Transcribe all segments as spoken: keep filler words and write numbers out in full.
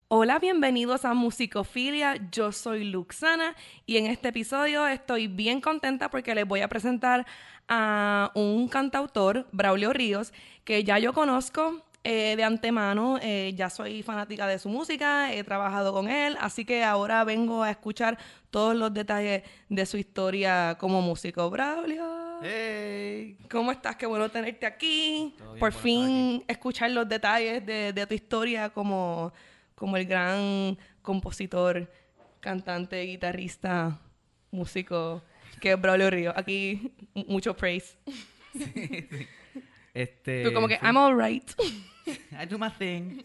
Hola, bienvenidos a Musicofilia. Yo soy Luxana y en este episodio estoy bien contenta porque les voy a presentar a un cantautor, Braulio Ríos, que ya yo conozco eh, de antemano. Eh, ya soy fanática de su música, he trabajado con él, así que ahora vengo a escuchar todos los detalles de su historia como músico. Braulio. ¡Hey! ¿Cómo estás? Qué bueno tenerte aquí. Todo bien, Por bueno estar fin escuchar los detalles de, de tu historia como, como el gran compositor, cantante, guitarrista, músico que es Braulio Ríos. Aquí m- mucho praise. Sí, sí. Tú como Este, que, sí. I'm alright. I do my thing.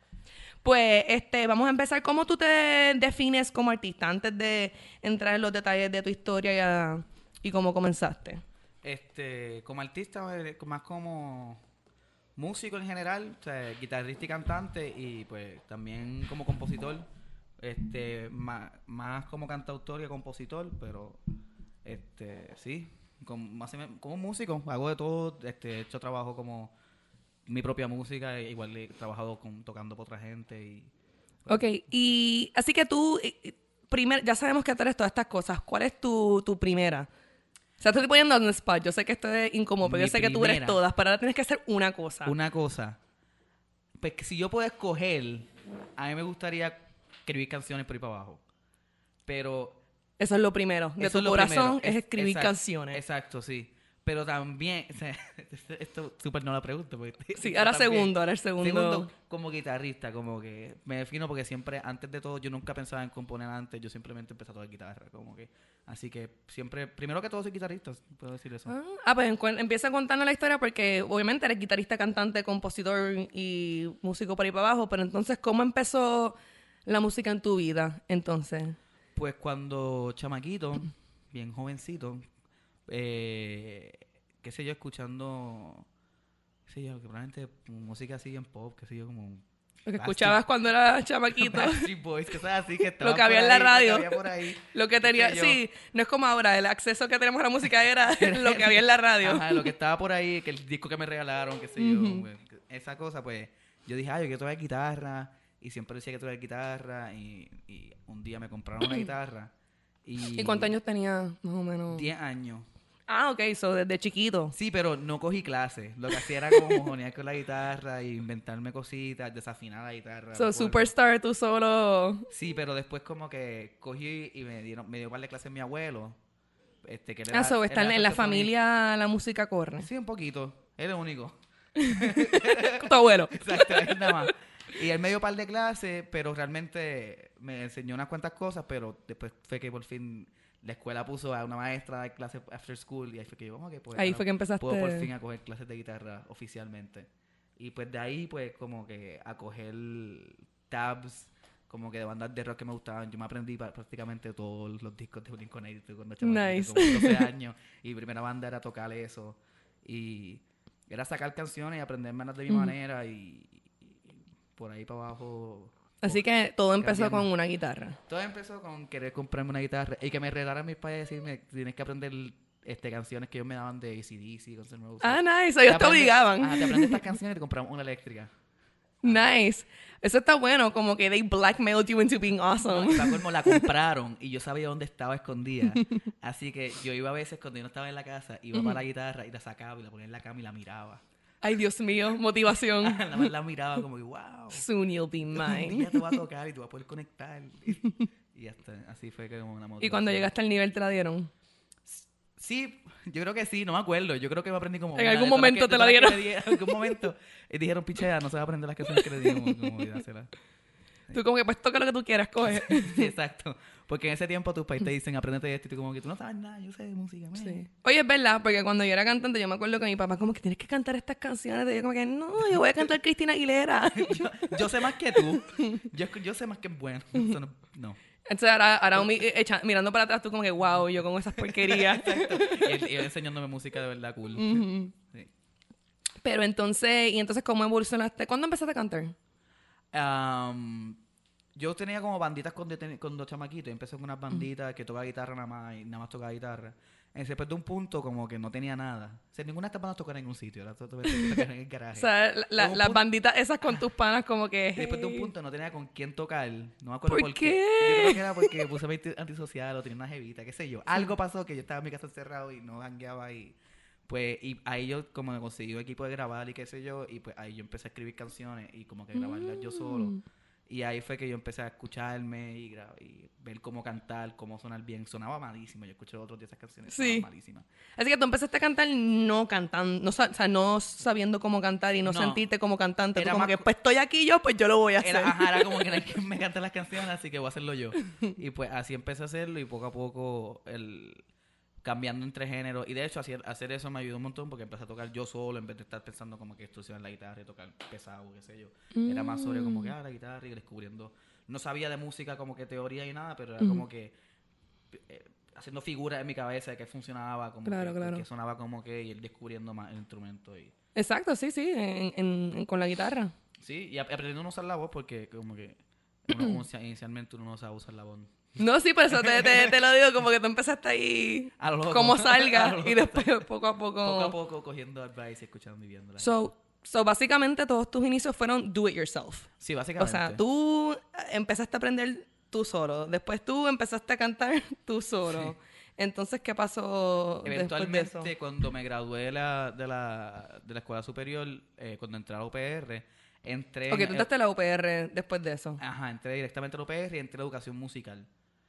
Pues este, vamos a empezar. ¿Cómo tú te defines como artista antes de entrar en los detalles de tu historia y, a- y cómo comenzaste? Este, como artista, eh, más como músico en general, o sea, guitarrista y cantante, y pues también como compositor, este, más, más como cantautor que compositor, pero este, sí, como, más o menos- como músico, hago de todo, este, he hecho trabajo como mi propia música, e igual he trabajado con, tocando para otra gente y pues, Ok, y así que tú, eh, eh, primer, ya sabemos que tú eres todas estas cosas. ¿Cuál es tu, tu primera? O sea, te estoy poniendo en el spot. Yo sé que esto es incómodo, pero mi yo sé que tú eres primera, todas, pero ahora tienes que hacer una cosa. una cosa. Pues que si yo puedo escoger, a mí me gustaría escribir canciones por ahí para abajo. Pero Eso es lo primero. De eso tu es lo corazón primero. es Es- escribir exact- canciones. Exacto, sí. Pero también, o sea, esto, esto súper no la pregunto. Porque Sí, yo ahora también- segundo, ahora el segundo. Segundo, como guitarrista, como que me defino porque siempre, antes de todo, yo nunca pensaba en componer antes, yo simplemente empecé a tocar guitarra, como que, así que siempre, primero que todo soy guitarrista, puedo decir eso. Ah, ah, pues encu- empieza contando la historia porque obviamente eres guitarrista, cantante, compositor y músico por ahí para abajo, pero entonces, ¿cómo empezó la música en tu vida entonces? Pues cuando chamaquito, bien jovencito, eh, qué sé yo, escuchando, qué sé yo, que probablemente música así en pop, qué sé yo, como Lo que Backstreet, escuchabas cuando eras chamaquito, Backstreet Boys, que sabes así, que estaban lo que había por en la ahí, radio, lo que había por ahí, lo que qué tenía, sé yo. sí, no es como ahora, el acceso que tenemos a la música era lo que había en la radio. Ajá, lo que estaba por ahí, que el disco que me regalaron, qué sé yo, Ujú. güey, esa cosa, pues, yo dije, ah, yo quiero tocar guitarra, y siempre decía que tocar guitarra, y, y un día me compraron una guitarra, y... ¿Y cuántos años tenías, más o menos? diez años. Ah, ok, so desde chiquito. Sí, pero no cogí clases. Lo que hacía era como mojonear con la guitarra y inventarme cositas, desafinar la guitarra. So, me acuerdo. Superstar, tú solo. Sí, pero después como que cogí y me dieron, me dio un par de clases mi abuelo. Este, que él Ah, era- so, él está en, era en la saxofonista. familia la música corre. Sí, un poquito. Él es el único. Tu abuelo. Exacto, él nada más. Y él me dio un par de clases, pero realmente me enseñó unas cuantas cosas, pero después fue que por fin la escuela puso a una maestra a dar clases after school y ahí fue que yo, vamos, que pues, Ahí ahora fue que empezaste. puedo por fin a coger clases de guitarra oficialmente. Y pues de ahí, pues, como que a coger tabs, como que de bandas de rock que me gustaban. Yo me aprendí pa- prácticamente todos los discos de Blink one eighty-two cuando chamaquito, Nice. como doce años. Y mi primera banda era tocar eso. Y era sacar canciones y aprendérmelas de mi Ujú. manera y, y por ahí para abajo. Así que todo empezó cambiando. con una guitarra. Todo empezó con querer comprarme una guitarra y que me regalaran mis padres y decirme, tienes que aprender este, canciones que ellos me daban de A C D C, Guns N' Roses. Ah, nice. Te Ellos te aprendes- obligaban. Ajá, te aprendes estas canciones y te compramos una eléctrica. Nice. Eso está bueno, como que they blackmailed you into being No, awesome. y para colmo, la compraron y yo sabía dónde estaba escondida. Así que yo iba a veces cuando yo no estaba en la casa, iba para la guitarra y la sacaba y la ponía en la cama y la miraba. Ay, Dios mío, motivación. Nada más la miraba como que, wow. Soon you'll be Un mine. día te va a tocar y tú vas a poder conectar. Y hasta así fue que como una motivación. Y cuando llegaste al nivel te la dieron. Sí, yo creo que sí, no me acuerdo. Yo creo que me aprendí como. En una algún de todas las momento que- te de la todas las dieron. que me dieron. En algún momento. Y dijeron, pichea, no se va a aprender las canciones que le dimos. Como dásela. Tú como que pues toca lo que tú quieras, coge. Sí, exacto. Porque en ese tiempo tus pais te dicen, apréndete esto. Y tú como que tú no sabes nada, yo sé de música. man". Sí. Oye, es verdad, porque cuando yo era cantante, yo me acuerdo que mi papá como que tienes que cantar estas canciones. Y yo como que, no, yo voy a cantar Cristina Aguilera. yo, yo sé más que tú. Yo, yo sé más que es bueno. Eso no. no. Entonces ahora, ahora mi- echa- mirando para atrás, tú como que, wow, yo con esas porquerías. Exacto. Y él, y él enseñándome música de verdad cool. Ujú. Sí. Pero entonces, ¿y entonces cómo evolucionaste? ¿Cuándo empezaste a cantar? Um, yo tenía como banditas con, deten- con dos chamaquitos. Y empecé con unas banditas que tocaba guitarra nada más y nada más tocaba guitarra. Y después de un punto como que no tenía nada. O sea, ninguna de estas bandas tocaba en ningún sitio. Era todo todo- tocar en el O garaje. sea, la- la- Hubo un las punto- banditas esas con tus panas como que... y después de un "Hey". punto no tenía con quién tocar. No me acuerdo ¿Por por, qué? Yo creo que era porque me puse anti- antisocial o tenía una jevita, qué sé yo. Algo pasó que yo estaba en mi casa encerrado y no jangueaba ahí. Pues, y ahí yo como me conseguí un equipo de grabar y qué sé yo. Y pues ahí yo empecé a escribir canciones y como que grabarlas yo solo. Mm. Y ahí fue que yo empecé a escucharme y, gra- y ver cómo cantar, cómo sonar bien. Sonaba malísimo. Yo escuché los otros días esas canciones. Sí. Sonaban malísimas. Así que tú empezaste a cantar no cantando, no, sa- o sea, no sabiendo cómo cantar y no, No. sentirte como cantante. Tú Era como más que, co- pues estoy aquí yo, pues yo lo voy a hacer. Era, ajá, era como que no hay quien me cante las canciones, así que voy a hacerlo yo. Y pues así empecé a hacerlo y poco a poco el cambiando entre géneros. Y de hecho hacer, hacer eso me ayudó un montón porque empecé a tocar yo solo en vez de estar pensando como que estudiar la guitarra y tocar pesado, qué sé yo. Era más sobre como que ah, la guitarra y descubriendo. No sabía de música como que teoría y nada, pero era Ujú. como que eh, haciendo figuras en mi cabeza de que funcionaba, como Claro, que, claro. que sonaba como que y ir descubriendo más el instrumento. Y Exacto, sí, sí, en, en- en- con la guitarra. sí, y ap- aprendiendo a no usar la voz porque como que uno, uno inicialmente uno no sabe usar la voz. No, sí, por eso te, te, te lo digo, como que tú empezaste ahí A lo loco. como A salga lo loco. y después poco a poco... Poco a poco cogiendo advice y escuchando y viéndola. So, so, básicamente todos tus inicios fueron do it yourself. Sí, O básicamente. sea, tú empezaste a aprender tú solo, después tú empezaste a cantar tú solo. Entonces, ¿qué pasó después de eso? Eventualmente, cuando me gradué de la, de la, de la escuela superior, eh, cuando entré a la U P R, entré... Ok, en- tú entraste a la U P R después de eso. Ajá, entré directamente a la U P R y entré a educación musical.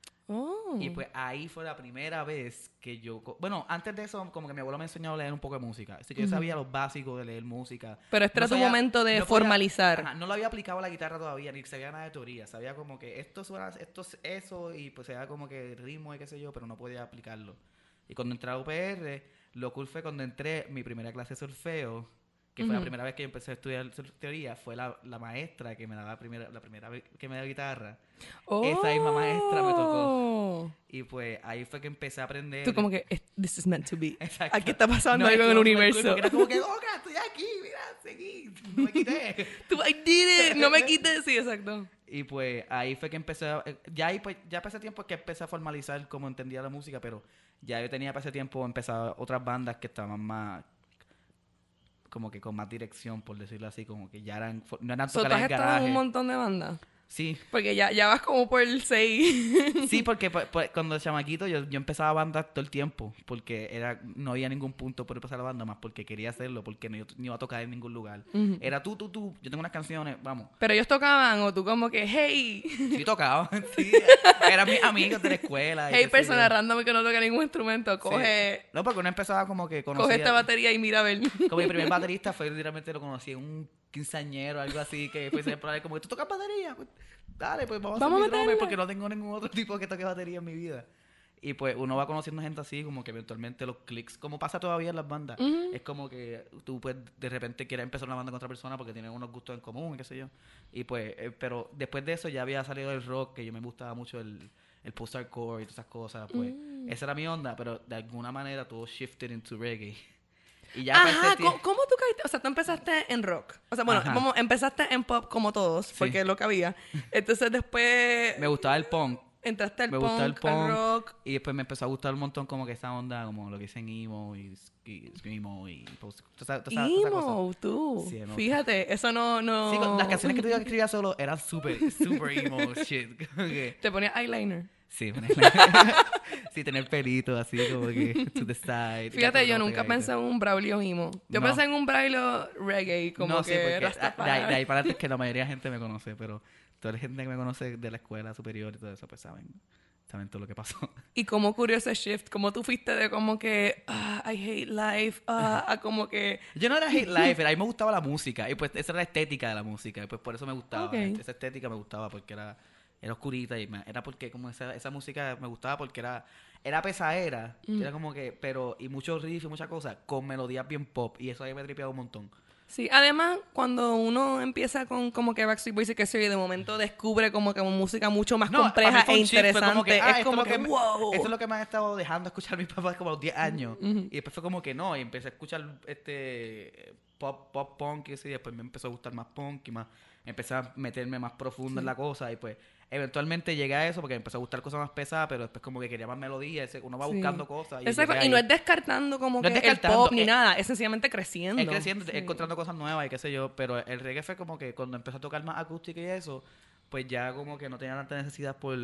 Oh. Y pues ahí fue la primera vez que yo... co- Bueno, antes de eso, como que mi abuelo me enseñó a leer un poco de música. Así que yo sabía los básicos de leer música. Pero este No era tu sabía- momento de no podía- formalizar. ajá, no lo había aplicado a la guitarra todavía, ni sabía nada de teoría. Sabía como que esto suena, esto es eso, y pues era como que ritmo y qué sé yo, pero no podía aplicarlo. Y cuando entré a U P R, lo cool fue cuando entré mi primera clase de solfeo, que fue la Ujú. primera vez que yo empecé a estudiar sol- teoría, fue la, la maestra que me daba la primera, la primera vez que me daba guitarra. Esa misma maestra me tocó. Y pues ahí fue que empecé a aprender. Tú como que, "Eh, this is meant to be. Exacto. Aquí está pasando No, algo es en el que fue muy cool universo. porque era como que, oga, estoy aquí, mira, seguí, no me quité. Tú, I did it, no me quites. Sí, exacto. Y pues ahí fue que empecé a, eh, ya ahí pues, ya para ese tiempo es que empecé a formalizar cómo entendía la música, pero ya yo tenía para ese tiempo empezado otras bandas que estaban más, como que con más dirección, por decirlo así, como que ya eran, no eran So, tú tocar has en el estado en garaje. un montón de bandas. Sí, Porque ya, ya vas como por el seis. sí, porque pues, pues, cuando chamaquito yo, yo empezaba bandas todo el tiempo, porque era no había ningún punto por empezar la banda, más porque quería hacerlo, porque no, yo no iba a tocar en ningún lugar. Ujú. Era tú, tú, tú, yo tengo unas canciones, vamos. Pero ellos tocaban, o tú como que, hey, Sí tocaba, sí, eran mis amigos de la escuela. y hey, qué sé persona yo. random que no toca ningún instrumento, Sí. coge, No, porque uno empezaba como que coge conocía... esta batería y mira a ver. Como mi primer baterista fue literalmente lo conocí en un quinceañero, algo así, que después se probaba como, ¿tú tocas batería? Pues, dale, pues vamos, Vamos a a hacer mi drummer, meterle. porque no tengo ningún otro tipo que toque batería en mi vida. Y pues uno va conociendo gente así, como que eventualmente los clics, como pasa todavía en las bandas, Ujú. es como que tú pues de repente quieres empezar una banda con otra persona porque tienen unos gustos en común, qué sé yo. Y pues, eh, pero después de eso ya había salido el rock, que yo me gustaba mucho el, el post-hardcore y todas esas cosas, pues Mm. esa era mi onda, pero de alguna manera todo shifted into reggae. Y ya Ajá, para ese ¿cómo, tie- cómo tú caíste? O sea, tú empezaste en rock. O sea, bueno, Ajá. vamos, empezaste en pop como todos, Sí. porque es lo que había. Entonces después me gustaba el punk. entraste al me punk, gustaba el al punk. rock. Y después me empezó a gustar un montón como que esa onda, como lo que dicen emo y, y screamo y post... toda esa- toda esa- toda esa cosa. Emo, tú. Sí, emo. Fíjate, eso no, no... Sí, con- las canciones que te digo que escribía solo eran súper, súper emo shit. Como que, Te ponía eyeliner. sí, sí, tener pelito así como que to the side. Fíjate, yo no nunca pensé en un Braulio emo. Yo No. pensé en un Braulio reggae, como no, que sí, porque Rastafari. de, ahí- de ahí para adelante es que la mayoría de gente me conoce, pero toda la gente que me conoce de la escuela superior y todo eso, pues saben, saben todo lo que pasó. Y cómo ocurrió ese shift, cómo tú fuiste de como que, ah, I hate life, ah, a como que... Yo no era hate life, pero a mí me gustaba la música. Y pues esa era la estética de la música. Y pues por eso me gustaba. Ok. Esa estética me gustaba porque era, era oscurita. Y me- era porque como esa, esa música me gustaba porque era, era pesadera. Mm. Era como que, pero, y muchos riffs y muchas cosas con melodías bien pop. Y eso a mí me tripeaba un montón. Sí, además, cuando uno empieza con como que Backstreet Boys y que se oye, de momento descubre como que música mucho más No, para mí compleja fue e un shift, fue interesante. como que, ah, es esto como es lo que, me- wow. Esto es lo que me han estado dejando escuchar mis papás como a los diez años. Y después fue como que no, y empecé a escuchar este pop, pop punk y así, y después me empezó a gustar más punk y más, empecé a meterme más profundo sí. en la cosa y pues eventualmente llegué a eso porque me empezó a gustar cosas más pesadas, pero después como que quería más melodía, uno va sí. buscando cosas. Y, Exacto, y no es descartando como no que es descartando, el pop ni es, nada, es sencillamente creciendo. Es creciendo, sí. encontrando cosas nuevas y qué sé yo, pero el reggae fue como que cuando empezó a tocar más acústica y eso, pues ya como que no tenía tanta necesidad por,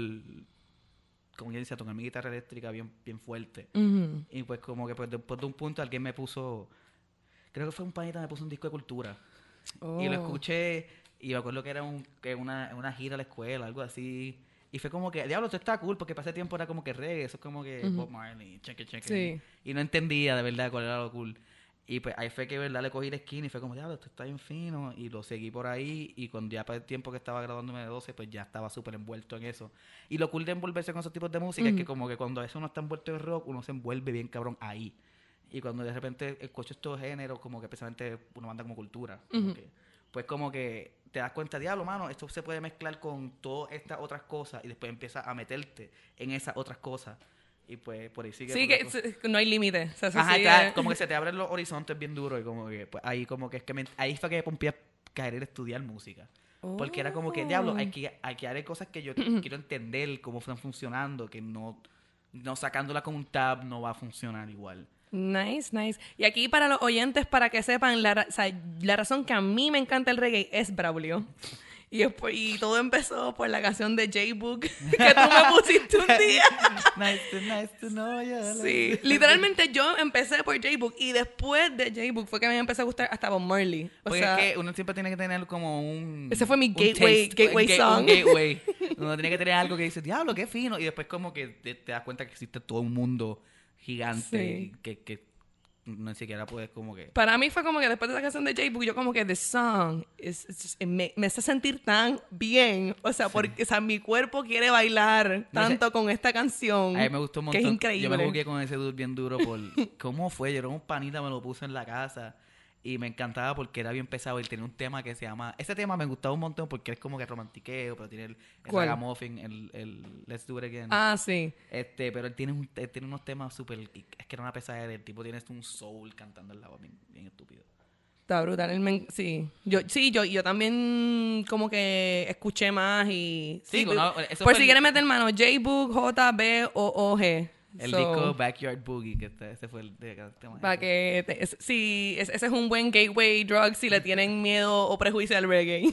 como ya decía, tocar mi guitarra eléctrica bien, bien fuerte. Uh-huh. Y pues como que pues después de un punto alguien me puso, creo que fue un panita, me puso un disco de cultura. Oh. Y lo escuché... Y me acuerdo que era un, que una, una gira a la escuela, algo así. Y fue como que, diablo, esto está cool, porque para ese tiempo era como que reggae, eso es como que uh-huh. Bob Marley, cheque, cheque. Sí. Y no entendía de verdad cuál era lo cool. Y pues ahí fue que, verdad, le cogí la esquina y fue como, diablo, esto está bien fino. Y lo seguí por ahí. Y cuando ya para el tiempo que estaba graduándome de doce, pues ya estaba súper envuelto en eso. Y lo cool de envolverse con esos tipos de música uh-huh. es que como que cuando eso uno está envuelto en rock, uno se envuelve bien cabrón ahí. Y cuando de repente escucho estos géneros, como que precisamente uno manda como cultura. Uh-huh. Como que, pues como que te das cuenta, diablo, mano, esto se puede mezclar con todas estas otras cosas y después empiezas a meterte en esas otras cosas y pues por ahí sigue. Sí, que s- no hay límite. O sea, Ajá, sigue... claro, como que se te abren los horizontes bien duro y como que pues ahí como que es que me, ahí fue que me pompié a querer estudiar música. Oh. Porque era como que, diablo, hay que, hay que hay cosas que yo quiero entender cómo están funcionando, que no, no sacándola con un tab no va a funcionar igual. Nice, nice. Y aquí para los oyentes, para que sepan, la, ra- o sea, la razón que a mí me encanta el reggae es Braulio. Y, después, y todo empezó por la canción de J-Book que tú me pusiste un día. Nice to, nice to know you. Sí, literalmente yo empecé por J-Book y después de J-Book fue que me empezó a gustar hasta Bob Marley. O Porque sea, es que uno siempre tiene que tener como un... Ese fue mi gateway, taste, gateway un, song. Un gateway. Uno tiene que tener algo que dice, diablo, qué fino. Y después como que te, te das cuenta que existe todo un mundo gigante Sí. que... que no siquiera puedes como que... Para mí fue como que después de esa canción de J-Book, yo como que the song is, is- is- me, me hace sentir tan bien. O sea, Sí. porque o sea, mi cuerpo quiere bailar tanto No sé, con esta canción. A mí me gustó un montón. Que es increíble. Yo me jugué con ese dude bien duro por... ¿Cómo fue? Yo era un panita, me lo puso en la casa. Y me encantaba porque era bien pesado. Él tenía un tema que se llama... Ese tema me gustaba un montón porque es como que romantiqueo, pero tiene el, el ¿Cuál? ragamuffin, el, el Let's Do It Again. Ah, sí. Este, pero él tiene, un, él tiene unos temas súper... Es que era una pesadera. El tipo tiene este un soul cantando al lado bien, bien estúpido. Está brutal. Él me- sí. Yo, sí, yo, yo también como que escuché más y... Sí, no, eso por fue si el- quieren meter mano, J-Book, J B O O G. El So, disco Backyard Boogie, que este, ese fue el de cada tema. para que... te- es- sí, es- ese es un buen gateway drug si le tienen miedo o prejuicio al reggae.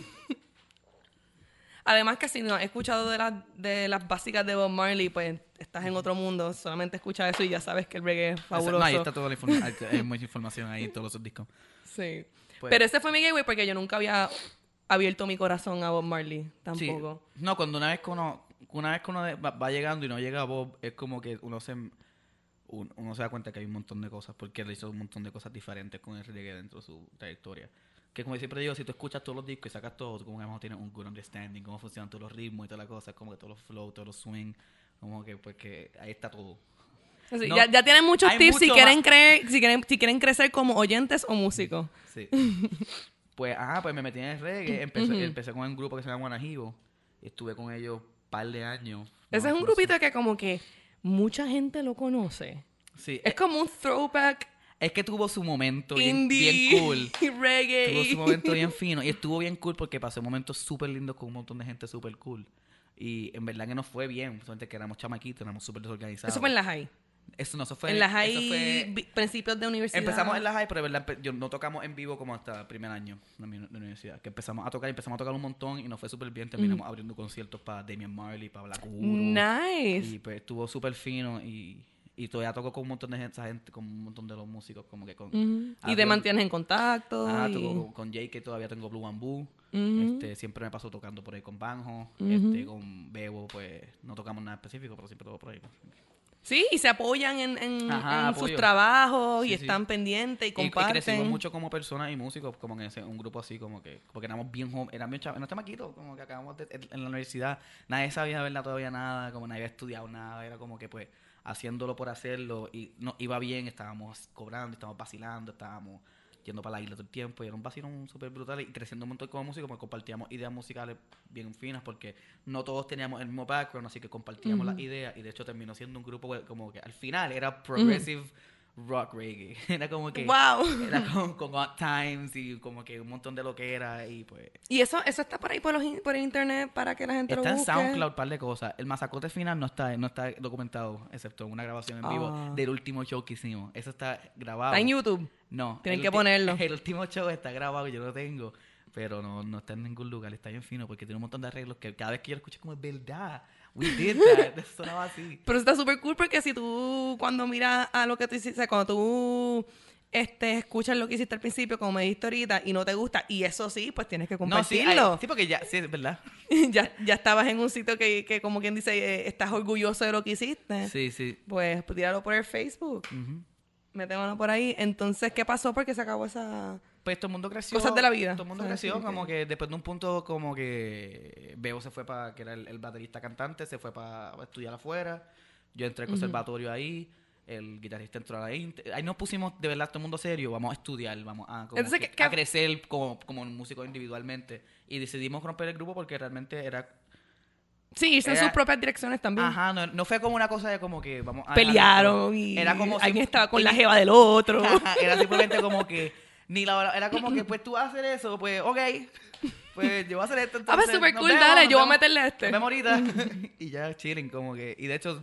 Además que si no has escuchado de, las de las básicas de Bob Marley, pues estás en otro mundo. Solamente escucha eso y ya sabes que el reggae es fabuloso. No, ahí está toda la información. Hay mucha información ahí en todos esos discos. Sí. Pues- Pero ese fue mi gateway porque yo nunca había abierto mi corazón a Bob Marley. Tampoco. Sí. No, cuando una vez que uno, una vez que uno de- va, va llegando y no llega a Bob, es como que uno se, un- uno se da cuenta que hay un montón de cosas, porque él hizo un montón de cosas diferentes con el reggae dentro de su trayectoria. Que como siempre digo, si tú escuchas todos los discos y sacas todo, tú como que a lo mejor tienes un good understanding, cómo funcionan todos los ritmos y toda la cosa, como que todos los flows, todos los swing, como que pues que ahí está todo. Así, No, ya, ya tienen muchos hay tips si mucho quieren más. creer, si quieren, si quieren crecer como oyentes o músicos. Sí. Pues, ajá, pues me metí en el reggae, empecé, Ujú. empecé con un grupo que se llama Guanajibo, y estuve con ellos un par de años. Ese No, es un no sé. grupito que como que mucha gente lo conoce. Sí, Es como un throwback es que tuvo su momento bien, indie, bien cool. reggae. Tuvo su momento bien fino. Y estuvo bien cool porque pasé momentos súper lindos con un montón de gente súper cool. Y en verdad que nos fue bien. Solamente que éramos chamaquitos, éramos súper desorganizados. Eso fue en la high. Eso no, eso fue... en la eso high, fue- vi- principios de universidad. Empezamos en la high, pero de verdad empe- yo no tocamos en vivo como hasta el primer año de mi de la universidad. Que empezamos a tocar, empezamos a tocar un montón y nos fue súper bien. Terminamos abriendo conciertos para Damian Marley, para Black Uhuru. Nice. Y pues estuvo súper fino y... Y todavía toco con un montón de gente, esa gente, con un montón de los músicos, como que con... Ujú. Y te abrió- mantienes en contacto. Ah, y- toco con, con Jake, que todavía tengo Blue Bamboo. Ujú. Este, siempre me paso tocando por ahí con Banjo. Ujú. Este, con Bebo, pues no tocamos nada específico, pero siempre toco por ahí. Sí, y se apoyan en, en, Ajá, en sus apoyo. trabajos y Sí, sí. están pendientes y Y, y comparten. crecimos mucho como personas y músicos, como en ese, un grupo así, como que, porque éramos bien jóvenes, éramos bien chavos, no chamaquitos, como que acabamos de, en, en la universidad, nadie sabía de verdad todavía nada, como nadie había estudiado nada, era como que pues haciéndolo por hacerlo y no iba bien, estábamos cobrando, estábamos vacilando, estábamos yendo para la isla todo el tiempo y era un vacilón súper brutal y creciendo un montón como músicos, porque compartíamos ideas musicales bien finas porque no todos teníamos el mismo background, así que compartíamos Ujú. las ideas y de hecho terminó siendo un grupo que como que al final era progressive rock reggae. Era como que... Wow. Era con, con Odd Times y como que un montón de lo que era y pues... Y eso eso está por ahí por, los, in- por internet para que la gente Está lo en busque. SoundCloud, un par de cosas. El masacote final no está, no está documentado, excepto en una grabación en vivo Ah. del último show que hicimos. Eso está grabado. Está en YouTube. No. Tienen el que ulti- ponerlo. El último show está grabado, yo lo tengo, pero no, no está en ningún lugar. Está bien fino porque tiene un montón de arreglos que cada vez que yo lo escucho como es verdad. We did that. Eso sonaba así. Pero está súper cool porque si tú, cuando miras a lo que tú hiciste, o sea, cuando tú este, escuchas lo que hiciste al principio, como me dijiste ahorita, y no te gusta, y eso sí, pues tienes que No, sí, compartirlo. ay, sí, porque ya, sí, es verdad. ya, ya estabas en un sitio que, que como quien dice, eh, estás orgulloso de lo que hiciste. Sí, sí. Pues, pues tíralo por el Facebook. Ujú. Métemelo por ahí. Entonces, ¿qué pasó? Porque se acabó esa... Pues todo el mundo creció. Cosas de la vida. Todo el mundo ¿Sabes? creció, Sí, como que- que después de un punto, como que Beo se fue para, que era el, el baterista cantante, se fue para estudiar afuera. Yo entré al conservatorio ahí. El guitarrista entró a la Inter. Ahí nos pusimos de verdad todo el mundo serio. Vamos a estudiar, vamos a, como Entonces, que- ¿qué- qué- a crecer como, como músicos individualmente. Y decidimos romper el grupo porque realmente era. Sí, irse en Era- sus propias direcciones también. Ajá, no, no fue como una cosa de como que vamos a. Pelearon y Era como. alguien sim- estaba con y- la jeva del otro. Ajá, era simplemente como que ni la era como que pues tú vas a hacer eso, pues ok, pues yo voy a hacer esto. Ah, pues entonces, súper nos cool, vemos, dale, nos yo voy a vemos, meterle a este. Nos vemos ahorita y ya chilling como que y de hecho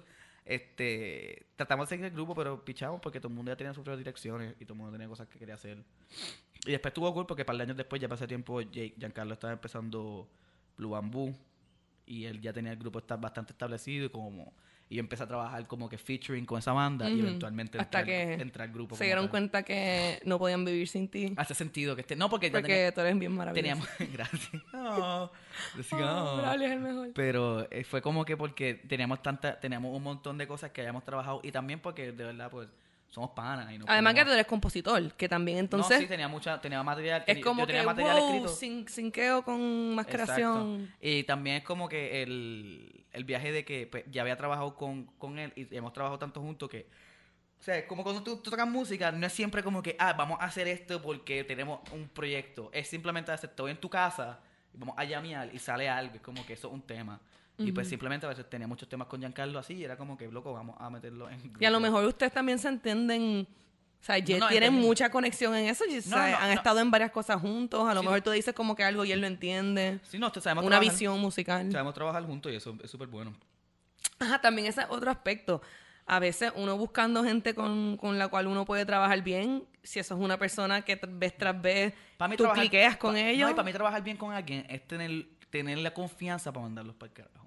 este tratamos de seguir el grupo pero pichamos porque todo el mundo ya tenía sus propias direcciones y todo el mundo tenía cosas que quería hacer. Y después tuvo cool porque para el años después ya pasé tiempo Jake, Giancarlo estaba empezando Blue Bamboo y él ya tenía el grupo está bastante establecido y como y yo empecé a trabajar como que featuring con esa banda y Ujú. eventualmente Hasta entré, al- que entré al grupo. Se como dieron tal. cuenta que no podían vivir sin ti. Hace sentido que esté. No, porque ya Porque tenía- tú eres bien maravilloso. teníamos. Gracias. Oh, decía, Oh, oh. Braulio es el mejor. Pero eh, fue como que porque teníamos tanta, teníamos un montón de cosas que habíamos trabajado y también porque de verdad pues somos panas. Y no Además que tú podemos- eres compositor, que también entonces No, sí, tenía mucha, tenía material. es yo como tenía que, material wow, escrito. sin, sinqueo con más Exacto. creación. Y también es como que el, el viaje de que pues, ya había trabajado con, con él y hemos trabajado tanto juntos que... O sea, es como cuando tú, tú tocas música, no es siempre como que, ah, vamos a hacer esto porque tenemos un proyecto. Es simplemente hacer todo en tu casa, y vamos a llamear y sale algo. Es como que eso es un tema. Y pues Ujú. simplemente a veces tenía muchos temas con Giancarlo así y era como que, loco, vamos a meterlo en grupo. Y a lo mejor ustedes también se entienden. O sea, ya No, no, tienen entendemos. mucha conexión en eso. y, o sea, No, no, han no. estado en varias cosas juntos. A lo Sí, mejor no. tú dices como que algo y él lo entiende. Sí, no, sabemos Una trabajar- visión musical. Sabemos trabajar juntos y eso es súper bueno. Ajá, también ese es otro aspecto. A veces uno buscando gente con, con la cual uno puede trabajar bien, si eso es una persona que t- vez tras vez Para mí tú trabajar- cliqueas con pa- ellos. No, y para mí trabajar bien con alguien es tener, tener la confianza para mandarlos para el carajo.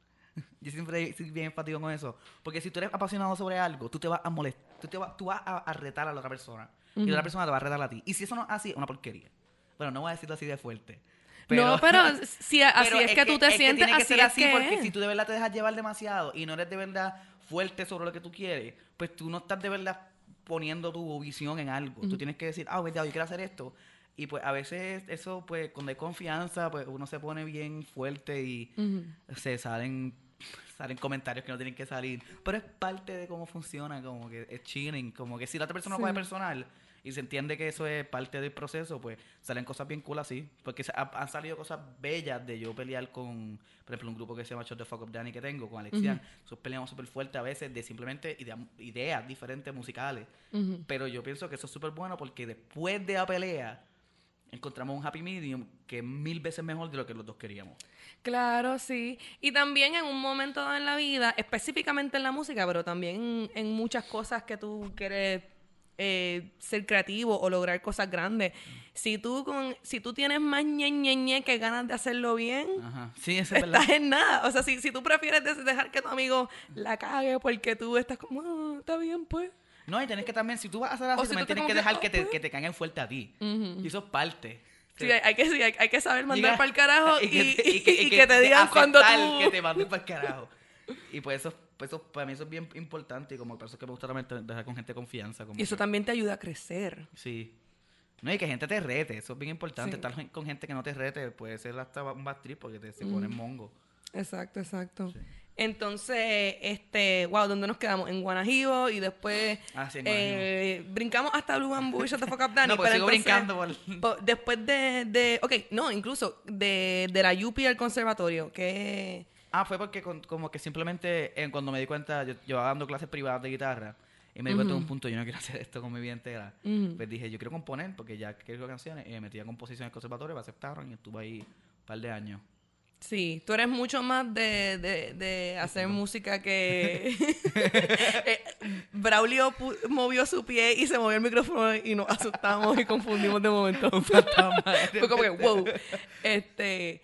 Yo siempre soy bien enfático con eso. Porque si tú eres apasionado sobre algo, tú te vas a molestar, tú, te vas, tú vas a, a retar a la otra persona. Y la otra persona te va a retar a ti. Y si eso no es así, es una porquería. Bueno, no voy a decirlo así de fuerte. no, pero si así pero es, que tú te es sientes, tiene que así ser es así que porque es. si tú de verdad te dejas llevar demasiado y no eres de verdad fuerte sobre lo que tú quieres, pues tú no estás de verdad poniendo tu visión en algo. Tú tienes que decir, ah, verdad, yo quiero hacer esto. Y pues a veces eso, pues cuando hay confianza, pues uno se pone bien fuerte y Ujú. se salen salen comentarios que no tienen que salir. Pero es parte de cómo funciona, como que es chilling. Como que si la otra persona Sí. lo coge personal y se entiende que eso es parte del proceso, pues salen cosas bien cool así. Porque se- ha- han salido cosas bellas de yo pelear con, por ejemplo, un grupo que se llama Shut the Fuck Up Danny que tengo, con Alexian. Nosotros peleamos súper fuerte a veces de simplemente idea- ideas diferentes musicales. Ujú. Pero yo pienso que eso es súper bueno porque después de la pelea encontramos un happy medium que es mil veces mejor de lo que los dos queríamos. Claro, sí. Y también en un momento dado en la vida, específicamente en la música, pero también en muchas cosas que tú quieres eh, ser creativo o lograr cosas grandes. Si tú con, si tú tienes más ñe, ñe, ñe que ganas de hacerlo bien, Ajá. Sí, eso es verdad. estás en nada. O sea, si, si tú prefieres des- dejar que tu amigo la cague porque tú estás como, "Ah, está bien, pues. No, y tienes que también, si tú vas a hacer O así, si tú también estás tienes como que que, dejar "Ah, que te, pues". que te caigan fuerte a ti. Ujú. Y eso es parte. Sí, hay, hay que, sí, hay, hay que saber mandar Llega- para el carajo y, y que, y- y que te digan cuando aceptar tú... que te manden para el carajo. Y pues eso, pues eso, para mí eso es bien importante y como por eso es que me gusta también te- dejar con gente de confianza. Como Y eso que- también te ayuda a crecer. Sí. No, y que gente te rete, eso es bien importante. Sí. Estar gen- con gente que no te rete puede ser hasta un bad trip porque te se ponen mongo. Exacto, exacto. Sí. Entonces, este, wow, ¿dónde nos quedamos? En Guanajibo y después Ah, sí, en eh, brincamos hasta Blue Bamboo y Shut the Fuck Up Danny. No, porque pero sigo entonces, brincando por... po- después de, de, ok, no, incluso de, de la U P al conservatorio, que... Ah, fue porque con- como que simplemente eh, cuando me di cuenta, yo llevaba dando clases privadas de guitarra Y me di cuenta Ujú. de un punto, yo no quiero hacer esto con mi vida entera. Ujú. Pues dije, yo quiero componer, porque ya quiero canciones. Y me metí a composición en el conservatorio, me aceptaron y estuve ahí un par de años. Sí, tú eres mucho más de, de, de hacer música que... Eh, Braulio pu- movió su pie y se movió el micrófono y nos asustamos y confundimos de momento. Un fantasma. Fue como que, wow. Este,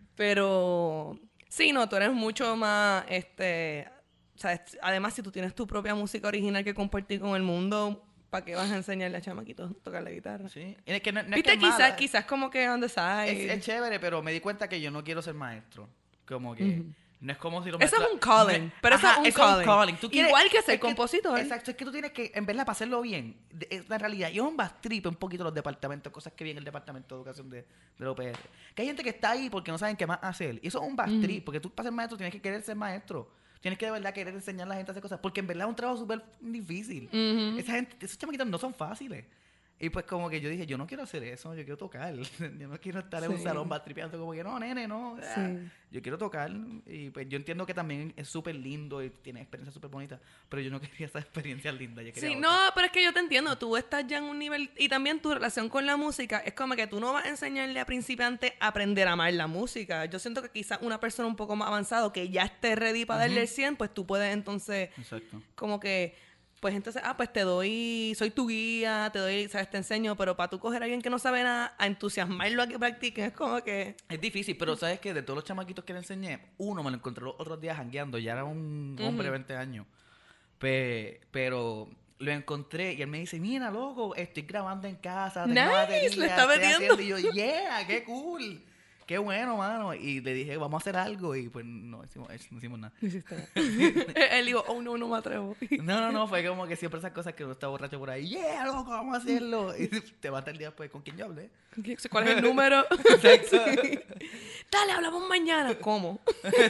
pero... Sí, no, tú eres mucho más, este... O sea, además, si tú tienes tu propia música original que compartir con el mundo, ¿para qué vas a enseñarle a chamaquitos a tocar la guitarra? Sí. Y es que no, no es Viste, que es quizás, mala. quizás como que on the side. Es, es chévere, pero me di cuenta que yo no quiero ser maestro. Como que... Ujú. No es como si lo Eso es maestros- un calling, no- pero eso Ajá, es un calling. Tú quieres- Igual que ser es compositor. Exacto, es que tú tienes que, en verdad, para hacerlo bien, de- es la realidad. Y es un bastripe un poquito los departamentos, cosas que viene el departamento de educación de, de la U P R. Que hay gente que está ahí porque no saben qué más hacer. Y eso es un bastripe, porque tú para ser maestro tienes que querer ser maestro. Tienes que de verdad querer enseñar a la gente a hacer cosas. Porque en verdad es un trabajo súper difícil. Ujú. Esa gente, esos chamaquitos no son fáciles. Y pues como que yo dije, yo no quiero hacer eso, yo quiero tocar. Yo no quiero estar en un Sí. salón bastripeando como que no, nene, no. ah, Sí. Yo quiero tocar. Y pues yo entiendo que también es súper lindo y tiene experiencias súper bonitas. Pero yo no quería esa experiencia linda. Yo quería Sí, otra. no, pero es que yo te entiendo, tú estás ya en un nivel, y también tu relación con la música, es como que tú no vas a enseñarle a principiantes a aprender a amar la música. Yo siento que quizás una persona un poco más avanzada, que ya esté ready para darle el cien, pues tú puedes entonces, Exacto. como que, pues entonces, ah, pues te doy, soy tu guía, te doy, sabes, te enseño, pero para tú coger a alguien que no sabe nada, a entusiasmarlo a que practiquen, es como que... Es difícil, pero ¿sabes qué? De todos los chamaquitos que le enseñé, uno me lo encontré los otros días jangueando. Ya era un hombre de veinte años. Pe- pero lo encontré y él me dice, mira, loco, estoy grabando en casa. tengo Nice, batería, le está estoy metiendo". haciendo". Y yo, yeah, qué cool. Qué bueno, mano. Y le dije, vamos a hacer algo. Y pues no hicimos, no hicimos nada. No hiciste nada. Él dijo, oh, no, no me atrevo. No, no, no, fue como que siempre esas cosas que uno está borracho por ahí. Yeah, loco, vamos a hacerlo. Y te va a estar el día después con quien yo hablé. ¿Cuál es el número? Exacto. Dale, hablamos mañana. ¿Cómo?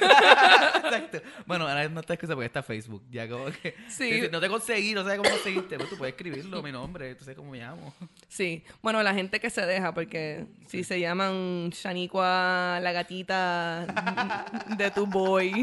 Exacto. Bueno, ahora no está excusa porque está Facebook. Ya como que... Sí. Dice, no te conseguí, no sabes cómo conseguiste. Pues tú puedes escribirlo, mi nombre. Tú sabes cómo me llamo. Sí, bueno, la gente que se deja, porque si se llaman Shaniqua, la gatita de tu boy.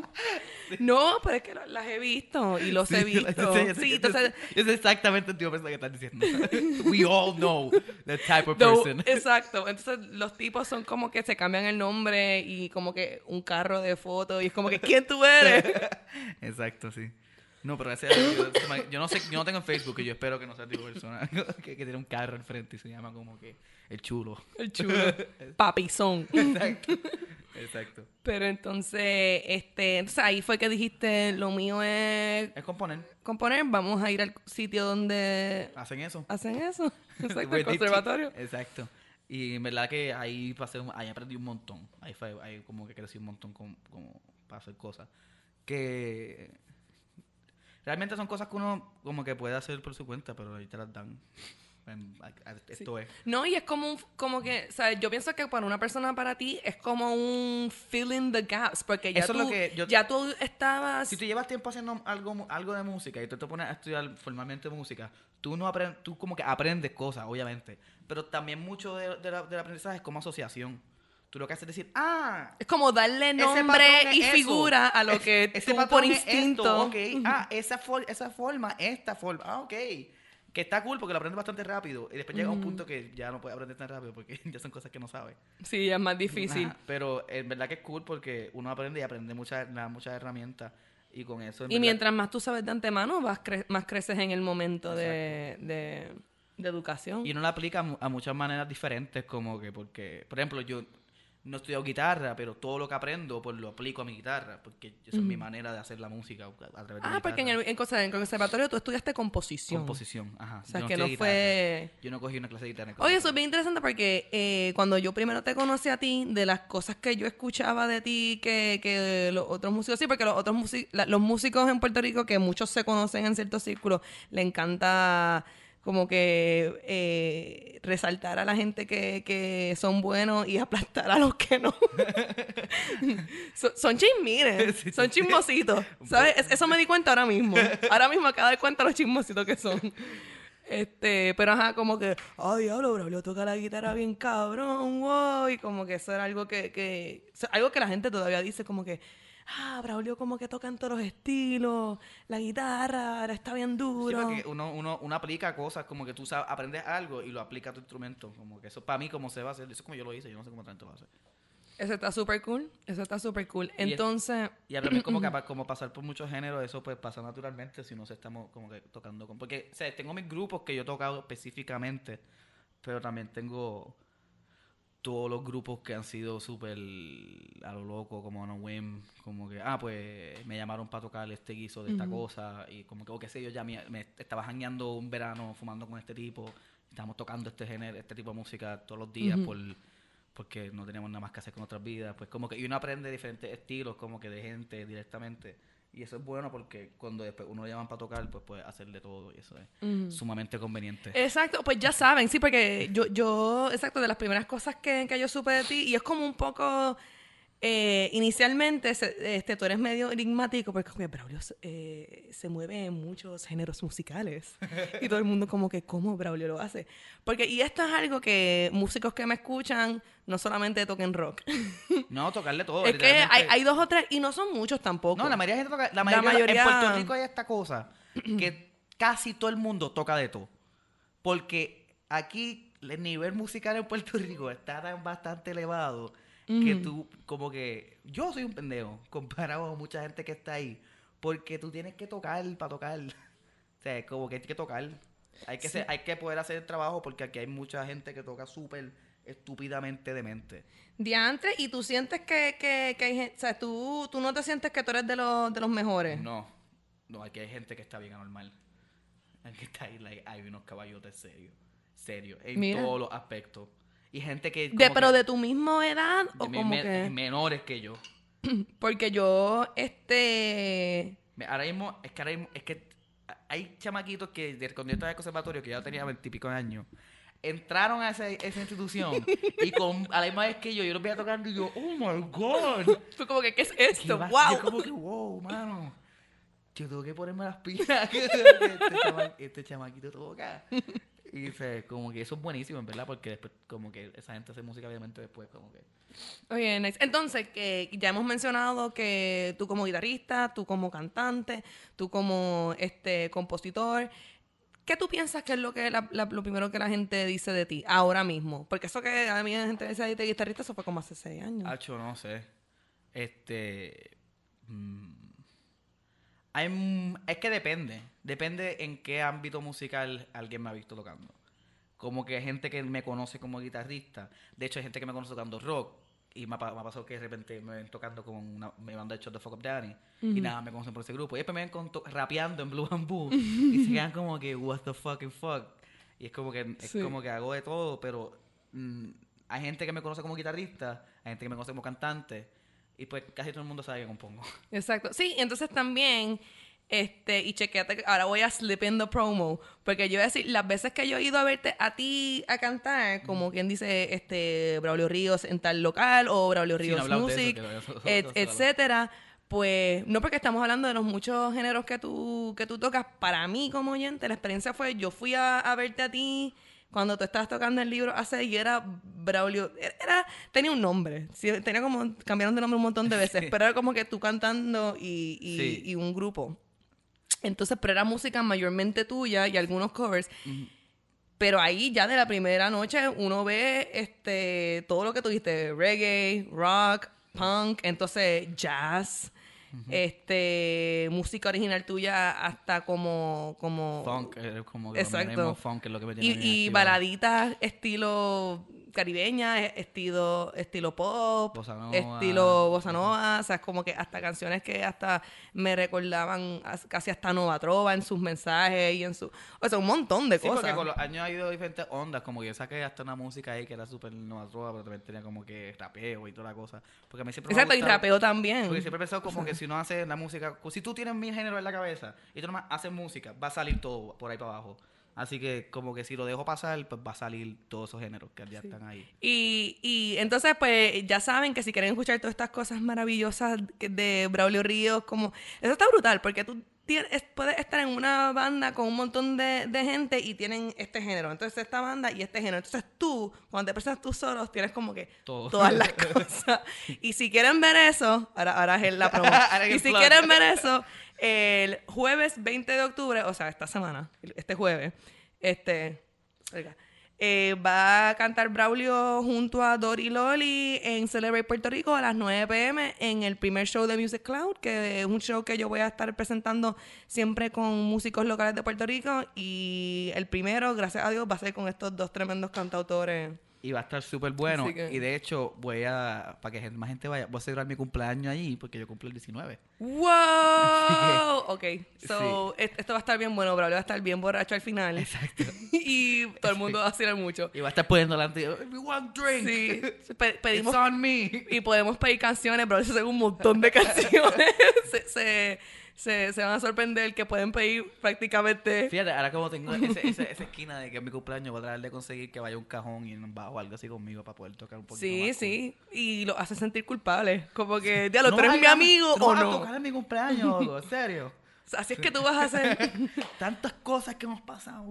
No, pero es que lo- las he visto y los he Sí, visto. sí, sí, Sí, sí, entonces, es exactamente el tipo de persona que estás diciendo. We all know the type of no, person. exacto. Entonces los tipos son como que se cambian el nombre y como que un carro de fotos y es como que ¿quién tú eres? Exacto, sí. No, pero ese, yo, yo no sé, yo no tengo en Facebook y yo espero que no sea el tipo de persona que, que tiene un carro al frente y se llama como que el chulo. El chulo. Papizón. Exacto. Exacto. Pero entonces, este, entonces ahí fue que dijiste, lo mío es Es componer. componer, vamos a ir al sitio donde Hacen eso. hacen eso. Exacto, el Pues, conservatorio. Exacto. Y en verdad que ahí pasé, un- ahí aprendí un montón. Ahí fue, ahí como que crecí un montón como, como para hacer cosas. Que realmente son cosas que uno como que puede hacer por su cuenta, pero ahí te las dan. En- a- a- esto es. No, y es como un, como que, ¿sabes? Yo pienso que para una persona, para ti, es como un filling the gaps, porque ya Eso es tú, lo que yo- ya tú estabas... Si tú llevas tiempo haciendo algo, algo de música y tú te pones a estudiar formalmente música, tú no aprendes, tú como que aprendes cosas, obviamente. Pero también mucho de, de la- del aprendizaje es como asociación. Tú lo que haces es decir, ah, Es como darle ese nombre patrón es y eso. figura a lo Es- que ese tú patrón por es esto, instinto... ok. Ah, esa, for- esa forma, esta forma. Ah, ok. Que está cool porque lo aprendes bastante rápido. Y después llega un punto que ya no puedes aprender tan rápido porque ya son cosas que no sabes. Sí, es más difícil. Ajá, pero en verdad que es cool porque uno aprende y aprende muchas muchas herramientas. Y con eso... en Y verdad- mientras más tú sabes de antemano, vas cre- más creces en el momento de, de, de educación. Y uno la aplica a, mu- a muchas maneras diferentes, como que porque, por ejemplo, yo no he estudiado guitarra, pero todo lo que aprendo pues lo aplico a mi guitarra, porque esa es mi manera de hacer la música a, a través de mi Ah, porque en guitarra. el, en, cosa- en el conservatorio tú estudiaste composición. Composición, ajá. O sea, Yo que no estudié fue... guitarra. Yo no cogí una clase de guitarra. en el Oye, eso es conservatorio. bien interesante porque eh, cuando yo primero te conocí a ti, de las cosas que yo escuchaba de ti, que, que los otros músicos, sí, porque los otros músicos, los músicos en Puerto Rico, que muchos se conocen en ciertos círculos, le encanta como que eh, resaltar a la gente que, que son buenos y aplastar a los que no. son, son chismines, Sí, sí, son sí. chismositos, ¿sabes? Es- Eso me di cuenta ahora mismo. Ahora mismo acabo de dar cuenta de los chismositos que son. Este, pero ajá, como que, ah, diablo, Braulio toca la guitarra bien cabrón, wow. Y como que eso era algo que, que o sea, algo que la gente todavía dice, como que, ah, Braulio como que toca en todos los estilos, la guitarra, ahora está bien Sí, duro. porque uno, uno, uno aplica cosas como que tú sabes, aprendes algo y lo aplicas a tu instrumento. Como que eso para mí como se va a hacer. Eso es como yo lo hice, yo no sé cómo otra gente lo hace. Eso está súper cool, eso está súper cool. Y es- Entonces, Y a también como que pa- como pasar por muchos géneros, eso pues pasa naturalmente si no se estamos como que tocando con... Porque, o sea, tengo mis grupos que yo he tocado específicamente, pero también tengo todos los grupos que han sido súper a lo loco, como on a whim, como que, ah, pues me llamaron para tocar este guiso de esta Ujú. cosa, y como que, o qué sé yo, ya me, me estaba jangueando un verano fumando con este tipo, estábamos tocando este género, este tipo de música todos los días Ujú. por porque no teníamos nada más que hacer con otras vidas, pues como que y uno aprende diferentes estilos como que de gente directamente y eso es bueno porque cuando después uno lo llaman para tocar pues puede hacer de todo y eso es Ujú. sumamente conveniente. Exacto, pues ya saben, sí, porque yo, yo, exacto, de las primeras cosas que, que yo supe de ti, y es como un poco, eh, inicialmente, se- este, tú eres medio enigmático, porque como que Braulio eh, se mueve en muchos géneros musicales, y todo el mundo como que, ¿cómo Braulio lo hace? Porque, y esto es algo que músicos que me escuchan no solamente toquen rock, No, tocarle todo, es que hay, literalmente. hay dos o tres, y no son muchos tampoco. No, la mayoría de gente toca, la La mayoría, en mayoría... Puerto Rico hay esta cosa que casi todo el mundo toca de todo. Porque aquí el nivel musical en Puerto Rico está tan bastante elevado que Ujú. tú, como que, yo soy un pendejo comparado a mucha gente que está ahí. Porque tú tienes que tocar para tocar. O sea, como que hay que tocar. Hay que, Sí. ser- hay que poder hacer el trabajo porque aquí hay mucha gente que toca súper estúpidamente demente. Diantre, y tú sientes que, que, que hay gente, o sea, tú, tú no te sientes que tú eres de los, de los mejores. No, no, aquí hay gente que está bien anormal. Aquí está ahí, like, hay unos caballotes serios, serios, en Mira. todos los aspectos. Y gente que, De, como pero que, de tu misma edad, de o me- como me- que. menores que yo. Porque yo, este. Me- Ahora mismo, es que ahora mismo, es que hay chamaquitos que, de- cuando yo estaba en el conservatorio, que ya tenía veintipico de años, entraron a esa, esa institución y con, a la misma vez que yo, yo los veía tocando y yo, oh my god. Tú como que, ¿qué es ¿Qué esto? va- ¡Wow! Yo como que, wow, mano. Yo tengo que ponerme las pilas. que este, chama- este chamaquito toca. Y dice, como que eso es buenísimo, en verdad, porque después, como que esa gente hace música, obviamente, después, como que. Oye, nice. Entonces, que ya hemos mencionado que tú como guitarrista, tú como cantante, tú como este compositor. ¿Qué tú piensas que es lo que la- la- lo primero que la gente dice de ti ahora mismo? Porque eso que a mí la gente dice de guitarrista, eso fue como hace seis años. Hacho, no sé. Este. mm, hay, m- es que depende. Depende en qué ámbito musical alguien me ha visto tocando. Como que hay gente que me conoce como guitarrista. De hecho, hay gente que me conoce tocando rock. Y me ha, pa- me ha pasado que de repente me ven tocando con una, mi banda de Shut the Fuck Up Danny. Y nada, me conocen por ese grupo. Y después me ven con to- rapeando en Blue Bamboo. Y se quedan como que, what the fucking fuck. Y es como que, es Sí. como que hago de todo, pero mm, hay gente que me conoce como guitarrista, hay gente que me conoce como cantante. Y pues casi todo el mundo sabe que compongo. Exacto. Sí, entonces también, este, y chequeate, que ahora voy a slip in the promo, porque yo voy a decir, las veces que yo he ido a verte a ti a cantar, como quien dice, este, Braulio Ríos en tal local, o Braulio Sí, no Ríos hablamos de eso, Music, que lo- eso- et- eso- eso- etcétera, pues, no porque estamos hablando de los muchos géneros que tú, que tú tocas, para mí como oyente, la experiencia fue, yo fui a, a verte a ti cuando tú estabas tocando el libro hace y era Braulio, era, tenía un nombre, sí, tenía como, cambiaron de nombre un montón de veces, pero era como que tú cantando y, y, Sí. y un grupo. Entonces, pero era música mayormente tuya y algunos covers. Ujú. Pero ahí ya de la primera noche uno ve este todo lo que tuviste, reggae, rock, punk, entonces jazz, este música original tuya hasta como como Funk, eh, como que exacto. lo mismo funk es lo que me tiene Y, bien y activado. baladitas estilo caribeña, e- estilo estilo pop, Bossa nova. estilo bossa nova, o sea, es como que hasta canciones que hasta me recordaban as- casi hasta Nova Trova en sus mensajes y en su, o sea, un montón de Sí, cosas. porque con los años ha ido diferentes ondas, como que yo saqué hasta una música ahí que era súper nueva trova, pero también tenía como que rapeo y toda la cosa. Porque a mí siempre me ha Exacto, y gustado- rapeo también. Porque siempre he pensado como que si uno hace la música, si tú tienes mil géneros en la cabeza y tú nomás haces música, va a salir todo por ahí para abajo. Así que como que si lo dejo pasar, pues va a salir todos esos géneros que ya están ahí. Y, y entonces, pues, ya saben que si quieren escuchar todas estas cosas maravillosas que- de Braulio Ríos, como... Eso está brutal, porque tú tienes, puedes estar en una banda con un montón de, de gente y tienen este género. Entonces, esta banda y este género. Entonces, tú, cuando te presentas tú solo, tienes como que Todo. todas las cosas. Y si quieren ver eso, ahora, ahora es la promo. Ahora es Y el si plug. quieren ver eso, el jueves veinte de octubre, o sea, esta semana, este jueves, este... oiga, Eh, va a cantar Braulio junto a Dori Loli en Celebrate Puerto Rico a las nueve p.m. en el primer show de Music Cloud, que es un show que yo voy a estar presentando siempre con músicos locales de Puerto Rico. Y el primero, gracias a Dios, va a ser con estos dos tremendos cantautores. Y va a estar súper bueno. Así que- Y de hecho, voy a, para que gente- más gente vaya, voy a celebrar mi cumpleaños allí, porque yo cumplo el diecinueve. ¡Wow! Ok, so Sí. est- esto va a estar bien bueno, Braulio va a estar bien borracho al final. Exacto. Y todo el mundo va a hacer mucho. Y va a estar poniendo delante, everyone drink. Sí, pe- pedimos It's on me. y podemos pedir canciones, pero se hacen un montón de canciones. se, se, se, se van a sorprender que pueden pedir prácticamente. Fíjate, ahora como tengo ese- ese- esa esquina de que es mi cumpleaños, voy a tratar de conseguir que vaya un cajón y un bajo o algo así conmigo para poder tocar un poquito Sí, más. sí. Y lo hace sentir culpables. Como que, diablo, No ¿tú eres mi vayas- amigo no o vas a no? tocar en mi cumpleaños, loco, en serio. Así es que tú vas a hacer. Tantas cosas que hemos pasado.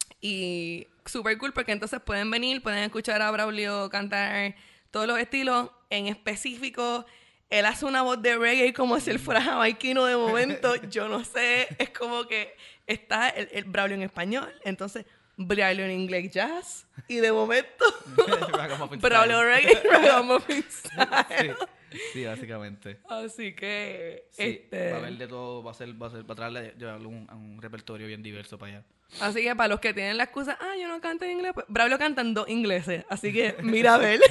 Y súper cool porque entonces pueden venir, pueden escuchar a Braulio cantar todos los estilos. En específico, él hace una voz de reggae como si él fuera jamaiquino de momento. Yo no sé, es como que está el, el Braulio en español, entonces Braulio en inglés jazz, y de momento Ragamuffin Braulio style. reggae, Ragamuffin style. Sí, sí, básicamente. Así que, Sí, este... va a haber de todo, va a ser, va a ser, va a traerle llevarle un, a un repertorio bien diverso para allá. Así que para los que tienen la excusa, ah, yo no canto en inglés, pues Braulio canta en dos ingleses. Así que mira a ver.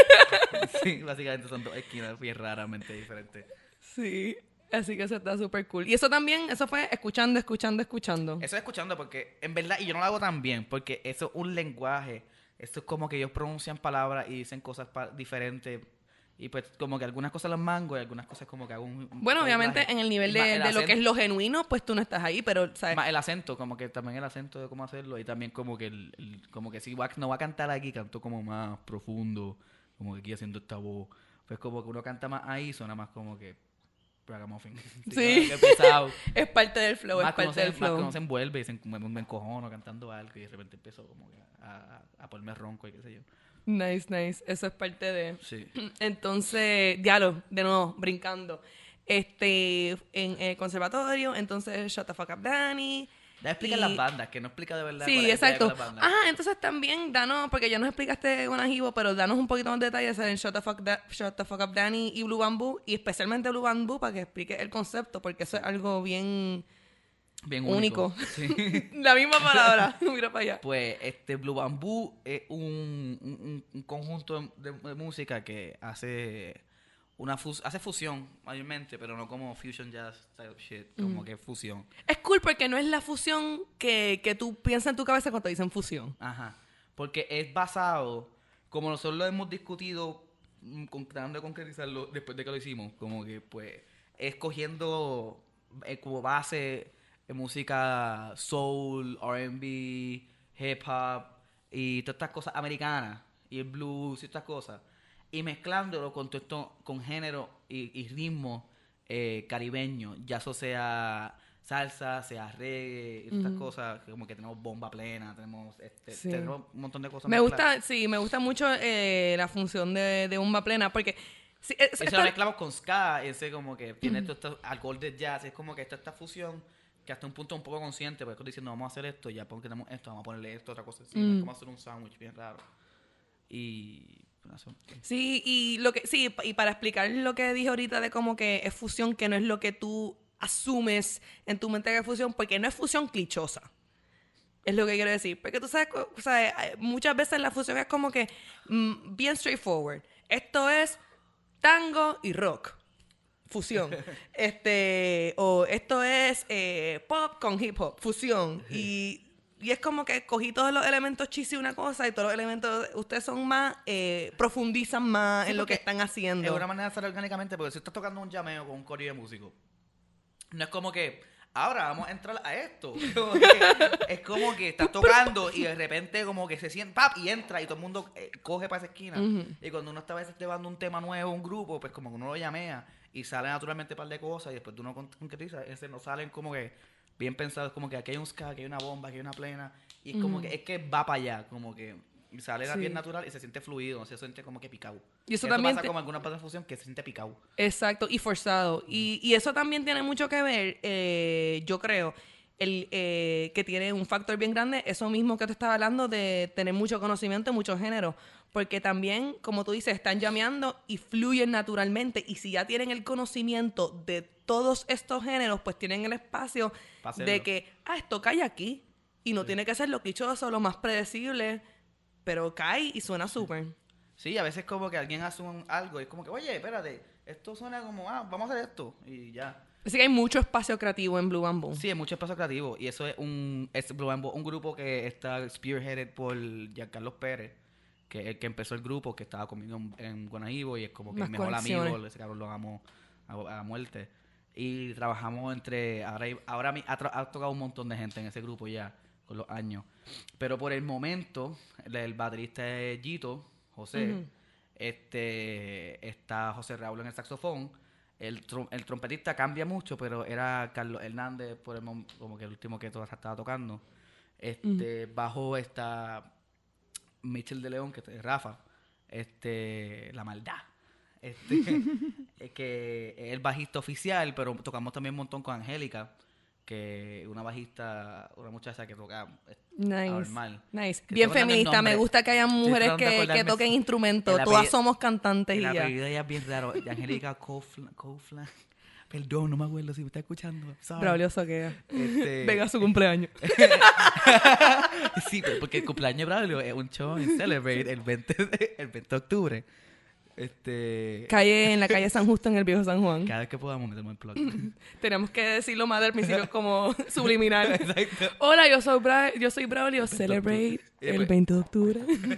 Sí, básicamente son dos esquinas bien raramente diferentes. Sí, así que eso está súper cool. Y eso también, eso fue escuchando, escuchando, escuchando. Eso escuchando porque, en verdad, y yo no lo hago tan bien, porque eso es un lenguaje. Esto es como que ellos pronuncian palabras y dicen cosas pa- diferentes. Y pues como que algunas cosas las mango y algunas cosas como que hago un... un Bueno, obviamente lenguaje. en el nivel Y más de, el de lo que es acento- lo genuino, pues tú no estás ahí, pero, ¿sabes? Más el acento, como que también el acento de cómo hacerlo y también como que el, el- como que si va, no va a cantar aquí, canto como más profundo, como que aquí haciendo esta voz. Pues como que uno canta más ahí, suena más como que Ragamuffin. Sí. como que pesado. Es parte del flow, más es que uno parte se, del más que flow. uno se envuelve y se, me, me encojono cantando algo y de repente empiezo como que a, a, a ponerme ronco y qué sé yo. Nice, nice. Eso es parte de... Sí. Entonces, diálogo, de nuevo, brincando. Este, en el conservatorio, entonces Shut the Fuck Up Danny. Ya explica y- las bandas, que no explica de verdad. cuál Sí, es la idea exacto. con las bandas. Ah, entonces también danos, porque ya nos explicaste una Jibo, pero danos un poquito más de detalles en Shut the, Fuck Da- Shut the Fuck Up Danny y Blue Bamboo, y especialmente Blue Bamboo para que explique el concepto, porque eso es algo bien Bien único. único. Sí. La misma palabra, mira para allá. Pues este Blue Bamboo es un, un, un conjunto de, de música que hace una fus hace fusión mayormente, pero no como fusion jazz style shit, como que fusión. Es cool porque no es la fusión que, que tú piensas en tu cabeza cuando te dicen fusión. Ajá. Porque es basado, como nosotros lo hemos discutido, mm, con- tratando de concretizarlo después de que lo hicimos, como que pues es cogiendo eh, como base eh, música soul, R and B, hip hop y todas estas cosas americanas y el blues y estas cosas y mezclándolo con todo esto, con género y, y ritmo eh, caribeño, ya eso sea salsa, sea reggae y todas estas Ujú. cosas, como que tenemos bomba plena, tenemos este, Sí. tenemos un montón de cosas Me mezcladas. gusta, sí, me gusta mucho eh, la función de, de Umba Plena, porque... sí, es- Y eso esta- lo mezclamos con ska, ese como que tiene todos estos acordes jazz, es como que está esta fusión que hasta un punto un poco consciente, porque estoy diciendo vamos a hacer esto, ya porque tenemos esto, vamos a ponerle esto, otra cosa así, Mm. es como hacer un sándwich bien raro. Y... bueno, eso- Sí, y lo que sí, y para explicar lo que dije ahorita de como que es fusión, que no es lo que tú asumes en tu mente que es fusión, porque no es fusión clichosa. Es lo que quiero decir. Porque tú sabes, co- o sea, eh, muchas veces la fusión es como que mm, bien straightforward. Esto es tango y rock. Fusión. este, o esto es eh, pop con hip hop. Fusión. Y, y es como que cogí todos los elementos cheesy una cosa y todos los elementos, ustedes son más, eh, profundizan más Sí, en lo que porque están haciendo. Es una manera de hacer orgánicamente, porque si estás tocando un llameo con un corillo de músicos, no es como que, ahora vamos a entrar a esto. Como que, es como que estás tocando y de repente como que se siente, ¡pap! Y entra y todo el mundo eh, coge para esa esquina. Ujú. Y cuando uno está a veces llevando un tema nuevo, un grupo, pues como que uno lo llamea y sale naturalmente un par de cosas y después tú no con- concretizas, ese no salen como que bien pensados, como que aquí hay un ska, aquí hay una bomba, aquí hay una plena. Y es como Ujú. que es que va para allá, como que y sale Sí. bien natural y se siente fluido, no se siente como que picado. Y eso Eso también pasa te- como en alguna parte de fusión que se siente picado. Exacto, y forzado. Y, y eso también tiene mucho que ver, eh, yo creo, el, eh, que tiene un factor bien grande, eso mismo que te estaba hablando de tener mucho conocimiento en muchos géneros. Porque también, como tú dices, están llameando y fluyen naturalmente. Y si ya tienen el conocimiento de todos estos géneros, pues tienen el espacio Pa' hacerlo. de que, ah, esto cae aquí. Y no Sí. tiene que ser lo clichoso, lo más predecible, pero cae y suena súper. Sí, a veces como que alguien hace un, algo y es como que, oye, espérate, esto suena como, ah, vamos a hacer esto y ya. Así que hay mucho espacio creativo en Blue Bamboo. Sí, hay mucho espacio creativo y eso es un, es Blue Bamboo, un grupo que está spearheaded por Giancarlo Pérez, que es el que empezó el grupo, que estaba conmigo en, en Guanaíbo y es como que Más mi mejor conexiones. amigo, ese cabrón lo amo a, a muerte. Y trabajamos entre, ahora, hay- ahora mi- ha, tra- ha tocado un montón de gente en ese grupo ya, con los años. Pero por el momento, el, el baterista es Gito, José, Ujú. este está José Raúl en el saxofón. El, trom- el trompetista cambia mucho, pero era Carlos Hernández, por el mom- como que el último que todo estaba tocando. Este, bajo está Mitchell de León, que es Rafa, este, La Maldad. Este, es que es el bajista oficial, pero tocamos también un montón con Angélica, que una bajista, una muchacha que toca eh, Nice. normal. Nice. Que Bien estoy acordando el feminista. Me nombre. gusta que haya Estoy mujeres tratando de que, que acordarme. toquen instrumentos. El Todas apellido- somos cantantes El y ya. apellido de ella es bien raro. De Angélica Kofla, Kofla. Perdón, no me acuerdo si me está escuchando. Sorry. Braulio Soquea. Este- Venga a su cumpleaños. Sí, pero porque el cumpleaños de Braulio es un show en Celebrate el veinte de, el veinte de octubre. Este, Calle en la calle San Justo en el viejo San Juan. cada vez que podamos metemos el plug. Tenemos que decirlo más del principio como subliminal. Exacto. Hola, yo soy, Bra yo soy Braulio. Celebrate Y el después- veinte de octubre.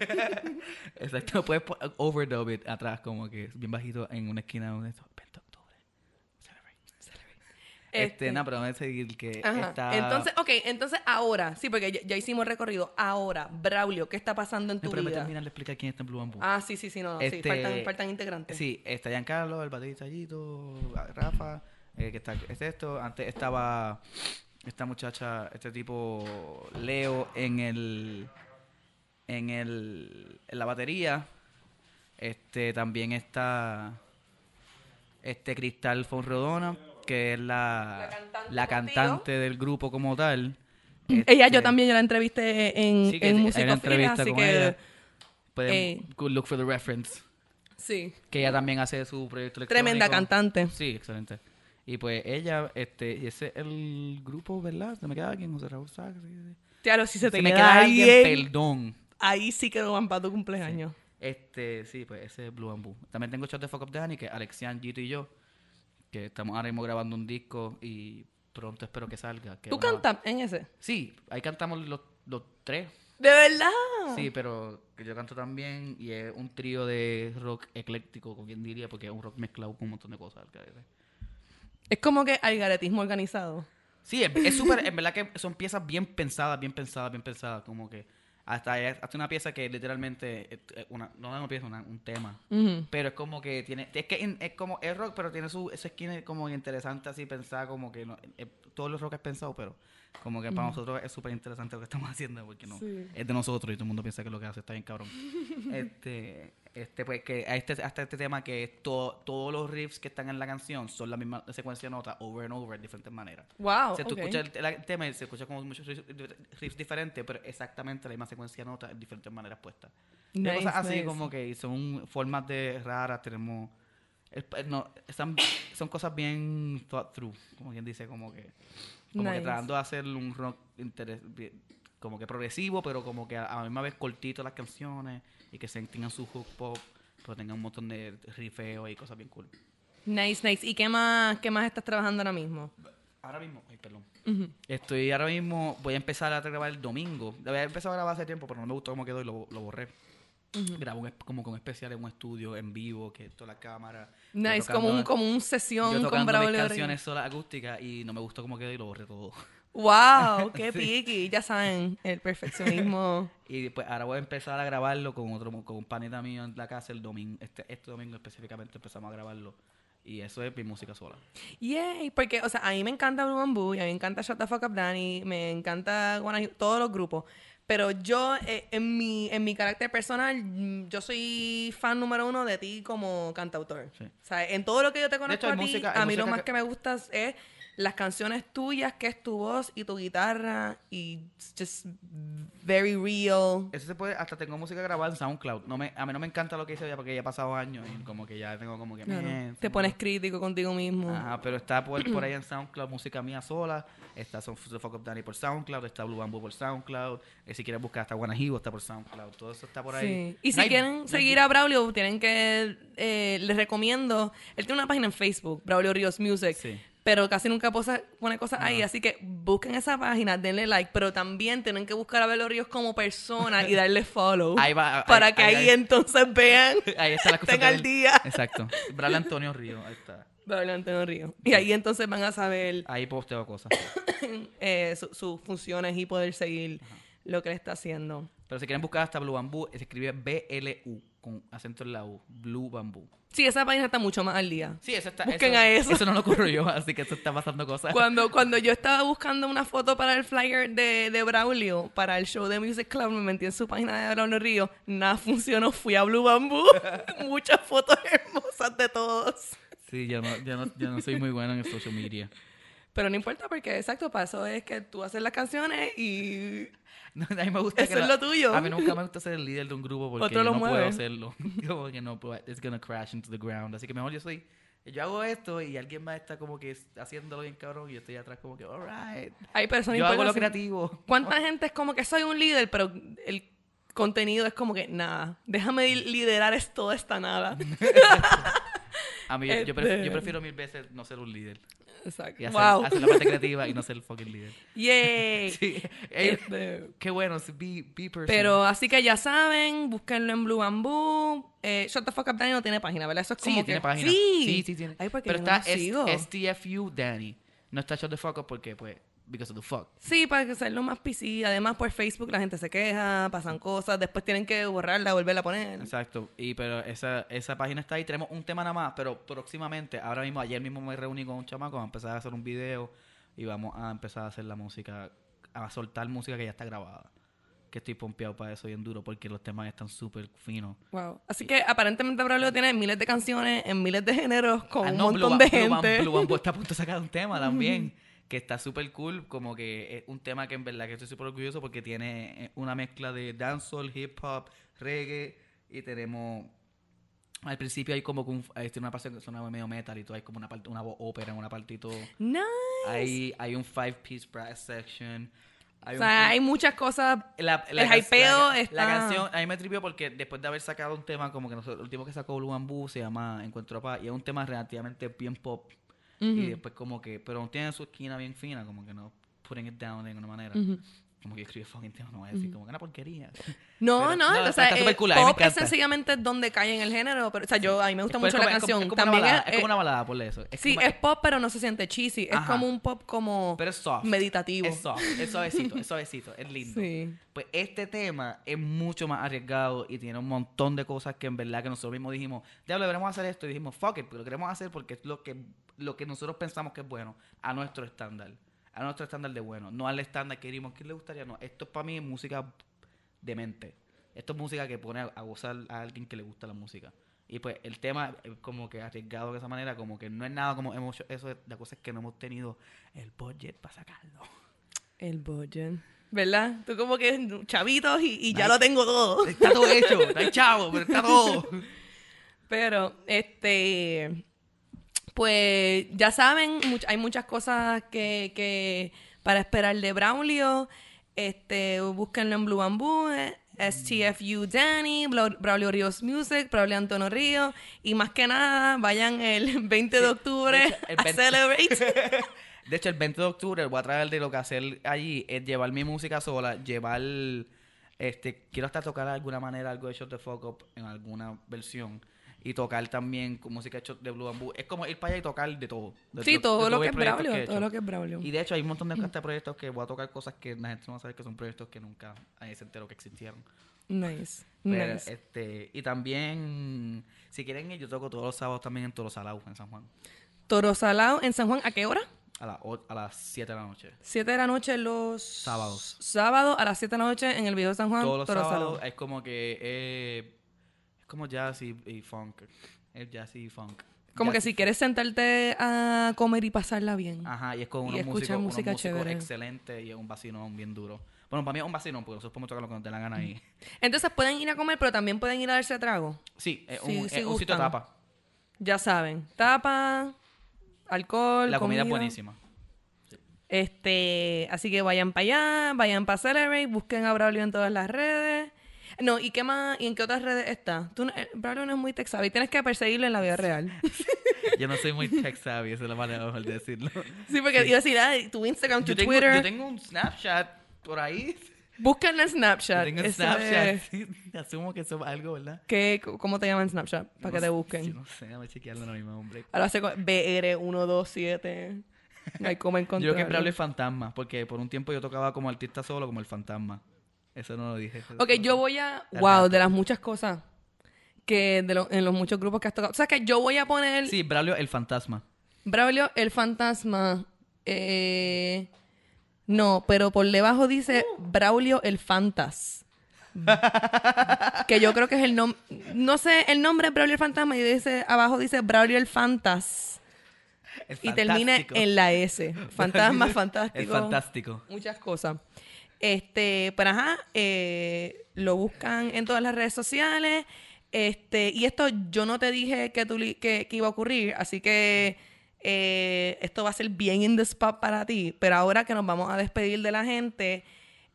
Exacto, puedes po- overdub it atrás como que bien bajito en una esquina de esto. veinte de octubre. Celebrate. Este, Este, no, pero vamos a seguir que Ajá. está... Entonces, ok, entonces ahora, sí, porque ya, ya hicimos el recorrido. Ahora, Braulio, ¿qué está pasando en tu No, pero me vida? terminan de explicar quién está en Blue Bamboo. Ah, sí, sí, sí, no, no, sí, Este, faltan, faltan integrantes. Sí, está Giancarlo, el baterista Gito, Rafa, eh, que está, es esto. Antes estaba esta muchacha, este tipo Leo en el en el en la batería. Este también está este Cristal Fonrodona, que es la, La cantante la contigo. cantante del grupo como tal. Ella, yo Este, también, yo la entrevisté en, Sí, que en hay una Musicofilia, entrevista así con que ella. Pueden eh. good look for the reference. sí, Que ella también hace su proyecto electrónico. tremenda cantante. Sí, excelente. Y pues ella, este, y ese es el grupo, ¿verdad? Se me queda alguien, José Raúl Sá. Claro, si se te Se me queda queda alguien, alguien, perdón. ahí sí que no van para tu cumpleaños. Este, sí, pues ese es Blue Bamboo. También tengo Shot the Fuck Up Danny, que Alexian, Gito y yo, que estamos ahora mismo grabando un disco y pronto espero que salga. Que ¿Tú una- cantas en ese? Sí, ahí cantamos los, los tres. ¿De verdad? Sí, pero que yo canto también y es un trío de rock ecléctico, como quien diría, porque es un rock mezclado con un montón de cosas. Es como que algaretismo organizado. Sí, es es súper, en verdad que son piezas bien pensadas, bien pensadas, bien pensadas, como que hasta hay hasta una pieza que literalmente, es una, no es una pieza, una- un tema, Ujú. pero es como que tiene, es que in- es como, es rock, pero tiene su, esa esquina como interesante así pensada, como que no, eh, todos los rock es pensado, pero como que para nosotros es súper interesante lo que estamos haciendo, porque no, Sí. es de nosotros y todo el mundo piensa que lo que hace está bien cabrón. este, este, pues que a este, hasta este tema que es to- todos los riffs que están en la canción son la misma secuencia de notas, over and over, de diferentes maneras. Wow, O sea, tú ok. escuchas el, el tema y se escucha como muchos riffs, riffs diferentes, pero exactamente la misma secuencia de notas en diferentes maneras puestas. Y Nice, cosas así nice. como que son formas de raras, tenemos... es- es- no, están, son cosas bien thought through, como quien dice, como que... Como Nice. que tratando de hacer un rock interes- bien- como que progresivo, pero como que a, a la misma vez cortito las canciones y que se tengan su hook pop, pero tengan un montón de rifeo y cosas bien cool. Nice, nice. ¿Y qué más, qué más estás trabajando ahora mismo? Ahora mismo, ay, perdón. Ujú. Estoy ahora mismo, voy a empezar a grabar el domingo. Había empezado a grabar hace tiempo, pero no me gustó cómo quedó y lo, lo borré. Uh-huh. Grabo un, como con especial en un estudio en vivo, que toda la cámara. Nice, como un, como un sesión yo con Braulio Ríos. canciones solas acústicas y no me gustó cómo quedó y lo borré todo. ¡Wow! ¡Qué sí. piqui! Ya saben, el perfeccionismo. Y pues ahora voy a empezar a grabarlo con otro con un panita mío en la casa el domingo. Este, este domingo específicamente empezamos a grabarlo. Y eso es mi música sola. Yay, porque, o sea, a mí me encanta Blue Bamboo, y a mí me encanta Shut the Fuck Up Danny, me encanta Wanna- todos los grupos. Pero yo, eh, en mi en mi carácter personal, mm, yo soy fan número uno de ti como cantautor. Sí. O sea, en todo lo que yo te conozco hecho, a ti, música, a mí lo música más que... que me gusta es las canciones tuyas, que es tu voz y tu guitarra, y just very real. Eso se puede, hasta tengo música grabada en SoundCloud. No me, a mí no me encanta lo que hice ya porque ya he pasado años y como que ya tengo como que... Claro. Me, te pones crítico contigo mismo. Ajá, pero está por, por ahí en SoundCloud música mía sola. Está Son The Fuck Up Danny por SoundCloud. Está Blue Bamboo por SoundCloud. Eh, si quieres buscar hasta Wanna Hivo está por SoundCloud. Todo eso está por ahí. Sí. Y no si hay, quieren no seguir hay... a Braulio, tienen que... Eh, les recomiendo... Él tiene una página en Facebook, Braulio Ríos Music. Sí. Pero casi nunca posa, pone cosas no. ahí, así que busquen esa página, denle like, pero también tienen que buscar a Braulio Ríos como persona y darle follow. Ahí va, para ahí, que ahí, ahí, ahí entonces vean, ahí está la cosa estén al día. Exacto. Braulio Antonio Ríos, ahí está. Braulio Antonio Ríos. Y ahí entonces van a saber... Ahí posteo cosas. eh, sus su funciones y poder seguir Ajá. lo que él está haciendo. Pero si quieren buscar hasta Blue Bamboo, se escribe B L U, con acento en la U. Blue Bamboo. Sí, esa página está mucho más al día. Sí, eso está... Busquen eso, a eso. Eso no lo ocurrió yo, así que eso está pasando cosas. Cuando, cuando yo estaba buscando una foto para el flyer de, de Braulio, para el show de Music Club, me metí en su página de Braulio Ríos. Nada funcionó. Fui a Blue Bamboo. Muchas fotos hermosas de todos. Sí, yo no, yo, no, yo no soy muy bueno en el social media. Pero no importa porque, exacto, para eso es que tú haces las canciones y... No, a mí me gusta eso que es la, lo tuyo. A mí nunca me gusta ser el líder de un grupo porque Otro yo lo no mueve. puedo hacerlo. Como que no puedo, it's gonna crash into the ground. Así que mejor yo soy... Yo hago esto y alguien más está como que haciéndolo bien cabrón y yo estoy atrás como que, alright. Hay personas yo hago lo creativo. ¿Cuánta gente es como que soy un líder, pero el contenido es como que nada? Déjame liderar es toda esta nada. A mí, yo, yo, prefiero, yo prefiero mil veces no ser un líder. Exacto. Y hacer, wow. hacer la parte creativa y no ser el fucking líder. ¡Yay! Sí. Este, qué bueno, be, be person. Pero así que ya saben, búsquenlo en Blue Bamboo. Eh, Shut the Fuck Up Danny no tiene página, ¿verdad? Eso es como sí, que... tiene página. Sí, sí, sí tiene. Ay, pero yo está no sigo. S T F U Danny. No está Shut the Fuck Up porque, pues, because of the fuck. Sí, para hacerlo más P C. Además, por Facebook la gente se queja, pasan cosas, después tienen que borrarla, volverla a poner. Exacto. Y pero esa, esa página está ahí. Tenemos un tema nada más, pero próximamente, ahora mismo, ayer mismo me reuní con un chamaco, vamos a empezar a hacer un video y vamos a empezar a hacer la música, a soltar música que ya está grabada. Que estoy pompeado para eso bien duro porque los temas están súper finos. Wow. Así y, que aparentemente Braulio tiene miles de canciones en miles de géneros con ah, un no, montón Blue, de Blue, gente. Blue Bamboo está a punto de sacar un tema también. Que está súper cool, como que es un tema que en verdad que estoy súper orgulloso porque tiene una mezcla de dancehall, hip hop, reggae y tenemos... Al principio hay como un, hay una parte que suena medio metal y todo, hay como una parte, una voz ópera en una parte y todo. Nice. Hay, hay un five piece brass section. Hay o sea, un, hay muchas cosas. La, la, el hypeo la, está... La canción a mí me tripió porque después de haber sacado un tema como que nosotros, el último que sacó Blue Bamboo se llama Encuentro Paz y es un tema relativamente bien pop. Uh-huh. Y después como que, pero tiene su esquina bien fina, como que no putting it down de alguna manera. Uh-huh. Como que escribe fucking tema, no voy a decir uh-huh. como que una porquería. No, pero, no, no, o sea, está, está eh, cool, pop es sencillamente donde cae en el género, pero o sea, yo a mí me gusta mucho como, la canción. Es como, es como También una balada, es, es como una balada, por eso. Es sí, como, es pop, pero no se siente cheesy, es ajá. como un pop como pero es soft. meditativo. Es soft, es suavecito, es suavecito, es lindo. Sí. Pues este tema es mucho más arriesgado y tiene un montón de cosas que en verdad que nosotros mismos dijimos, diablo, deberemos hacer esto y dijimos, fuck it, pero lo queremos hacer porque es lo que lo que nosotros pensamos que es bueno a nuestro estándar. A nuestro estándar de bueno, no al estándar que diríamos que le gustaría, no. Esto para mí es música de mente. Esto es música que pone a, a gozar a alguien que le gusta la música. Y pues el tema es como que arriesgado de esa manera, como que no es nada como hemos hecho, eso es de cosas que no hemos tenido el budget para sacarlo. El budget. ¿Verdad? Tú como que chavitos y, y ya hay, lo tengo todo. Está todo hecho, no hay chavo, pero está todo. Pero, este... Pues ya saben, much- hay muchas cosas que, que para esperar de Braulio. Este, búsquenlo en Blue Bamboo, eh, S T F U Danny, Bla- Braulio Ríos Music, Braulio Antonio Ríos. Y más que nada, vayan el veinte de octubre de hecho, el a veinte Celebrate. De hecho, el veinte de octubre voy a traer de lo que hacer allí es llevar mi música sola, llevar Este, quiero hasta tocar de alguna manera algo de Shut the Fuck Up en alguna versión. Y tocar también con música de Blue Bamboo. Es como ir para allá y tocar de todo. De, Sí, de, todo de lo que es proyectos Braulio, he todo hecho. lo que es Braulio. Y de hecho hay un montón de hasta proyectos que voy a tocar cosas que la gente no va a saber que son proyectos que nunca nadie se enteró que existieron. Nice, Pero, nice. este, y también, si quieren ir, yo toco todos los sábados también en Toro Salao, en San Juan. Toro Salao en San Juan, ¿a qué hora? A, la, o- a las siete de la noche. siete de la noche los... Sábados. Sábados a las siete de la noche en el Viejo San Juan, Todos los Toro sábados Salao. es como que eh, es como jazz y, y funk. Es jazz y funk. Como Jazz que y si funk. quieres sentarte a comer y pasarla bien. Ajá, y es con y unos escuchar músicos, unos música músicos chévere. excelentes y es un vacilón bien duro. Bueno, para mí es un vacilón porque nosotros podemos tocar lo que nos dé la gana ahí. Entonces pueden ir a comer, pero también pueden ir a darse trago. Sí, es Sí, un, sí es un sitio gustan. tapa. Ya saben, tapa, alcohol, La comida es comida. buenísima. Este, así que vayan para allá, vayan para Celebrate, busquen a Braulio en todas las redes. No, ¿y qué más? ¿Y en qué otras redes está? Tú no- eh, Braulio no es muy tech savvy, tienes que perseguirlo en la vida real. Yo no soy muy tech savvy, esa es la manera mejor de decirlo. Sí, porque iba a decir, ah, tu Instagram, tu Yo tengo, Twitter. yo tengo un Snapchat por ahí. Búsquenlo en Yo Snapchat. tengo Ese Snapchat. es- Sí, asumo que eso es algo, ¿verdad? ¿Qué, ¿Cómo te llaman en Snapchat? Para que No te sé, busquen. Yo no sé, déjame chequearlo ahora mismo, hombre. Ahora hace B R ciento veintisiete. No hay cómo Yo encontrarlo. creo que Braulio es fantasma, porque por un tiempo yo tocaba como artista solo, como el fantasma. Eso no lo dije. eso- Ok, yo voy a... El Wow, rato. de las muchas cosas que de lo- en los muchos grupos que has tocado. O sea, que yo voy a poner Sí, Braulio el fantasma. Braulio el fantasma. Eh, no, pero por debajo dice Braulio el fantas. Que yo creo que es el nombre... No sé, el nombre es Braulio el fantasma y dice abajo dice Braulio el fantas. El Y termina fantástico. en la S. Fantasma, El fantástico. fantástico. Muchas cosas. Este, pero ajá, eh, lo buscan en todas las redes sociales. Este, y esto yo no te dije que, tú, li- que, que iba a ocurrir, así que eh, esto va a ser bien in the spot para ti. Pero ahora que nos vamos a despedir de la gente,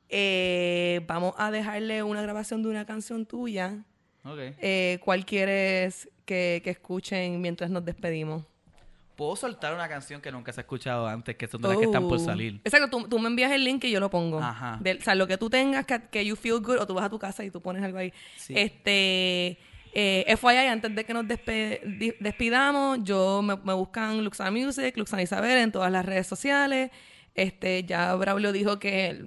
eh, vamos a dejarle una grabación de una canción tuya. Ok. Eh, ¿Cuál quieres que, que escuchen mientras nos despedimos? Puedo soltar una canción que nunca se ha escuchado antes, que son de las que están por Oh. salir. Exacto, tú, tú me envías el link y yo lo pongo. Ajá. Del- o sea, lo que tú tengas, que, que you feel good, o tú vas a tu casa y tú pones algo ahí. Sí. Este, eh, F Y I, antes de que nos despe- di- despidamos, yo me, me buscan Luxana Music, Luxana Isabel en todas las redes sociales. Este, ya Braulio dijo que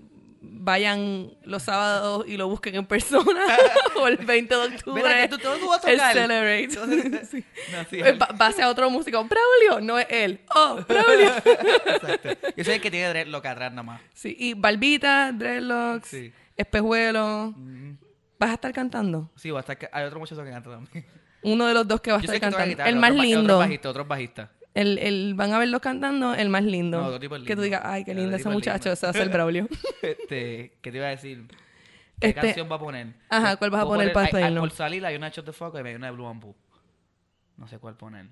vayan los sábados y lo busquen en persona o el veinte de octubre. ¿Verdad que tú, tú, tú vas a el tocar? Celebrate. Entonces, Sí. no, sí, Eh, va- Base a otro músico. Braulio, no es él. Oh, Braulio. exacto. Yo soy el que tiene dreadlock atrás nada más. Sí, y barbita, dreadlocks, Sí. espejuelos. Mm, ¿Vas a estar cantando? Sí, va a estar ca- hay otro muchacho que canta también. Uno de los dos que va a Yo estar sé que toca cantando. guitarra, El más otros ba- lindo. Otros bajistas, otros bajistas. El, el, van a verlos cantando, el más lindo. No, otro tipo es Que tú lindo. digas, ay, qué El lindo otro ese tipo es muchacho, lindo. ese va a ser Braulio. Este, ¿qué te iba a decir? ¿Qué Este- canción va a poner? Ajá, ¿cuál vas a Puedo poner para hay- hay- despedirnos? Por salir hay una de Shut the Fuck y hay una de Blue Bamboo. No sé cuál poner.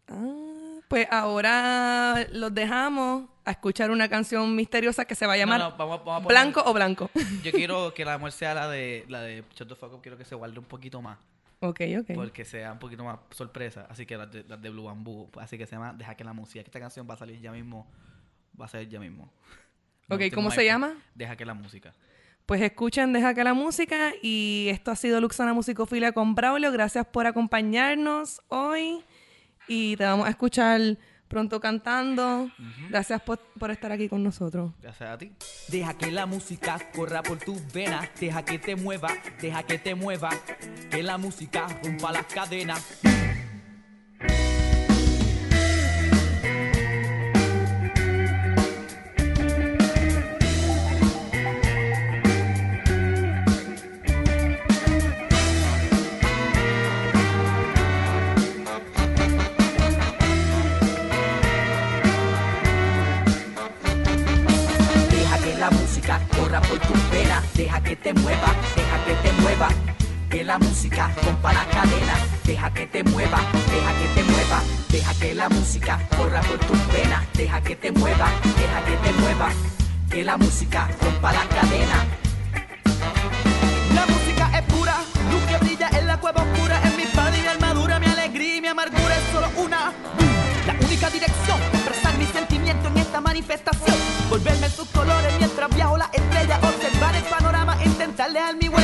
Ah, pues ahora los dejamos a escuchar una canción misteriosa que se va a llamar No, no, vamos, vamos a poner- Blanco o Blanco. Yo quiero que la muerte sea la de la de Shut the Fuck Up, quiero que se guarde un poquito más. Ok, ok. Porque sea un poquito más sorpresa. Así que las de, las de Blue Bamboo. Así que se llama Deja que la música. Que esta canción va a salir ya mismo. Va a salir ya mismo. Ok, tengo ¿cómo un se iPhone. llama? Deja que la música. Pues escuchen Deja que la música y esto ha sido Luxana Musicofilia con Braulio. Gracias por acompañarnos hoy y te vamos a escuchar pronto cantando. Gracias por, por estar aquí con nosotros. Gracias a ti. Deja que la música corra por tus venas, deja que te mueva, deja que te mueva, que la música rompa las cadenas. Deja que la música corra por tus venas, deja que te mueva, deja que te mueva, que la música rompa la cadena, deja que te mueva, deja que te mueva, deja que la música corra por tus venas, deja que te mueva, deja que te mueva, que la música rompa la cadena. La música es pura, luz que brilla en la cueva oscura, en mi espada y mi armadura, mi alegría y mi amargura es solo una. La única dirección, expresar mis sentimientos en esta manifestación, volverme en sus colores mientras viajo la estrella, observar el panorama, intentar leer mi huella.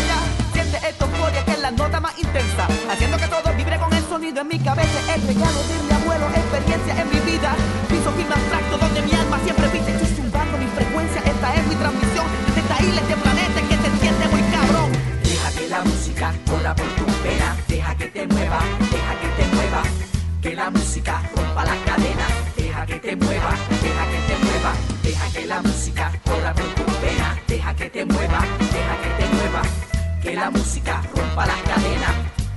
haciendo que todo vibre con el sonido en mi cabeza. El regalo de mi abuelo, experiencia en mi vida. Piso firme abstracto donde mi alma siempre pisa. Estoy zumbando mi frecuencia, esta es mi transmisión. Desde esta isla, este planeta en que te sientes muy cabrón. Deja que la música corra por tus venas. Deja que te mueva, deja que te mueva. Que la música rompa las cadenas. Deja que te mueva, deja que te mueva. Deja que la música corra por tus venas. Deja que te mueva, deja que te mueva. Que la música rompa las cadenas.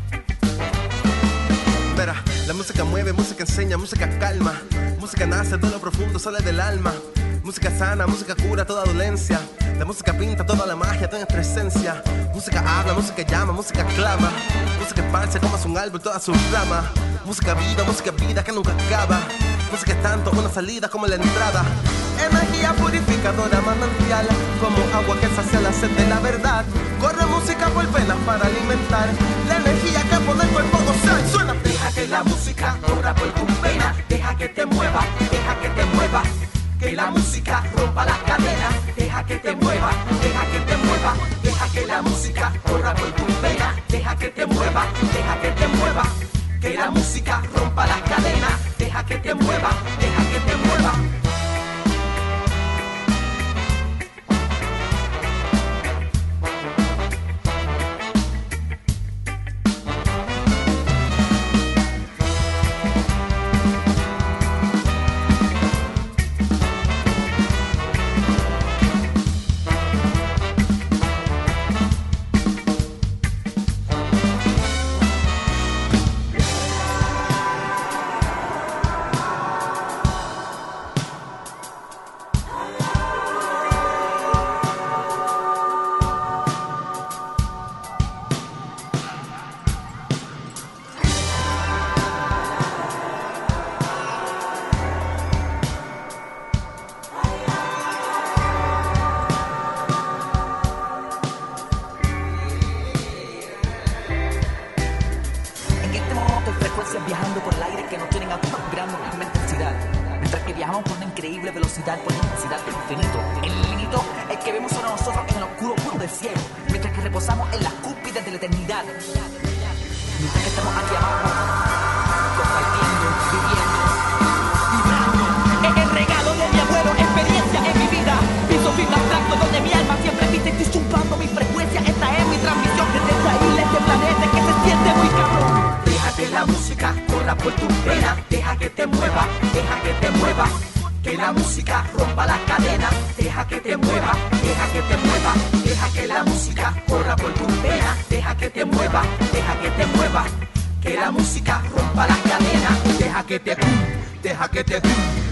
Verá, la música mueve, música enseña, música calma. Música nace, todo lo profundo sale del alma. Música sana, música cura toda dolencia. La música pinta toda la magia, toda nuestra esencia. Música habla, música llama, música clama. Música esparce como es un árbol, toda su rama. Música vida, música vida que nunca acaba. Música es tanto una salida como la entrada. Energía purificadora, manantial, como agua que sacia la sed de la verdad. Corre música por venas para alimentar la energía que pone el cuerpo gozar. Suena. Deja que la música corra por tus venas. Deja que te mueva, deja que te mueva. Que la música rompa las cadenas. Deja que te mueva, deja que te mueva. Deja que la música corra por tus venas. Deja que te mueva, deja que te mueva. Que la música rompa las cadenas. Deja que te mueva, deja que te mueva. Viajando por el aire que nos tienen autogrando la intensidad. Mientras que viajamos por una increíble velocidad, por la intensidad del infinito. El infinito es que vemos sobre nosotros en el oscuro puro del cielo. Mientras que reposamos en las cúspides de la eternidad. Mientras que estamos aquí abajo, compartiendo, viviendo, vibrando. Es el regalo de mi abuelo, experiencia en mi vida. Piso firme abstracto donde mi alma siempre viste. Estoy zumbando mi frecuencia, esta es mi transmisión. Desde esta isla, este planeta que se siente muy cabrón. Que la música corra por tus venas. Deja que te mueva, deja que te mueva. Que la música rompa las cadenas. Deja que te mueva, deja que te mueva. Deja que la música corra por tus venas. Deja que te mueva, deja que te mueva. Que la música rompa las cadenas. Deja que te, deja que te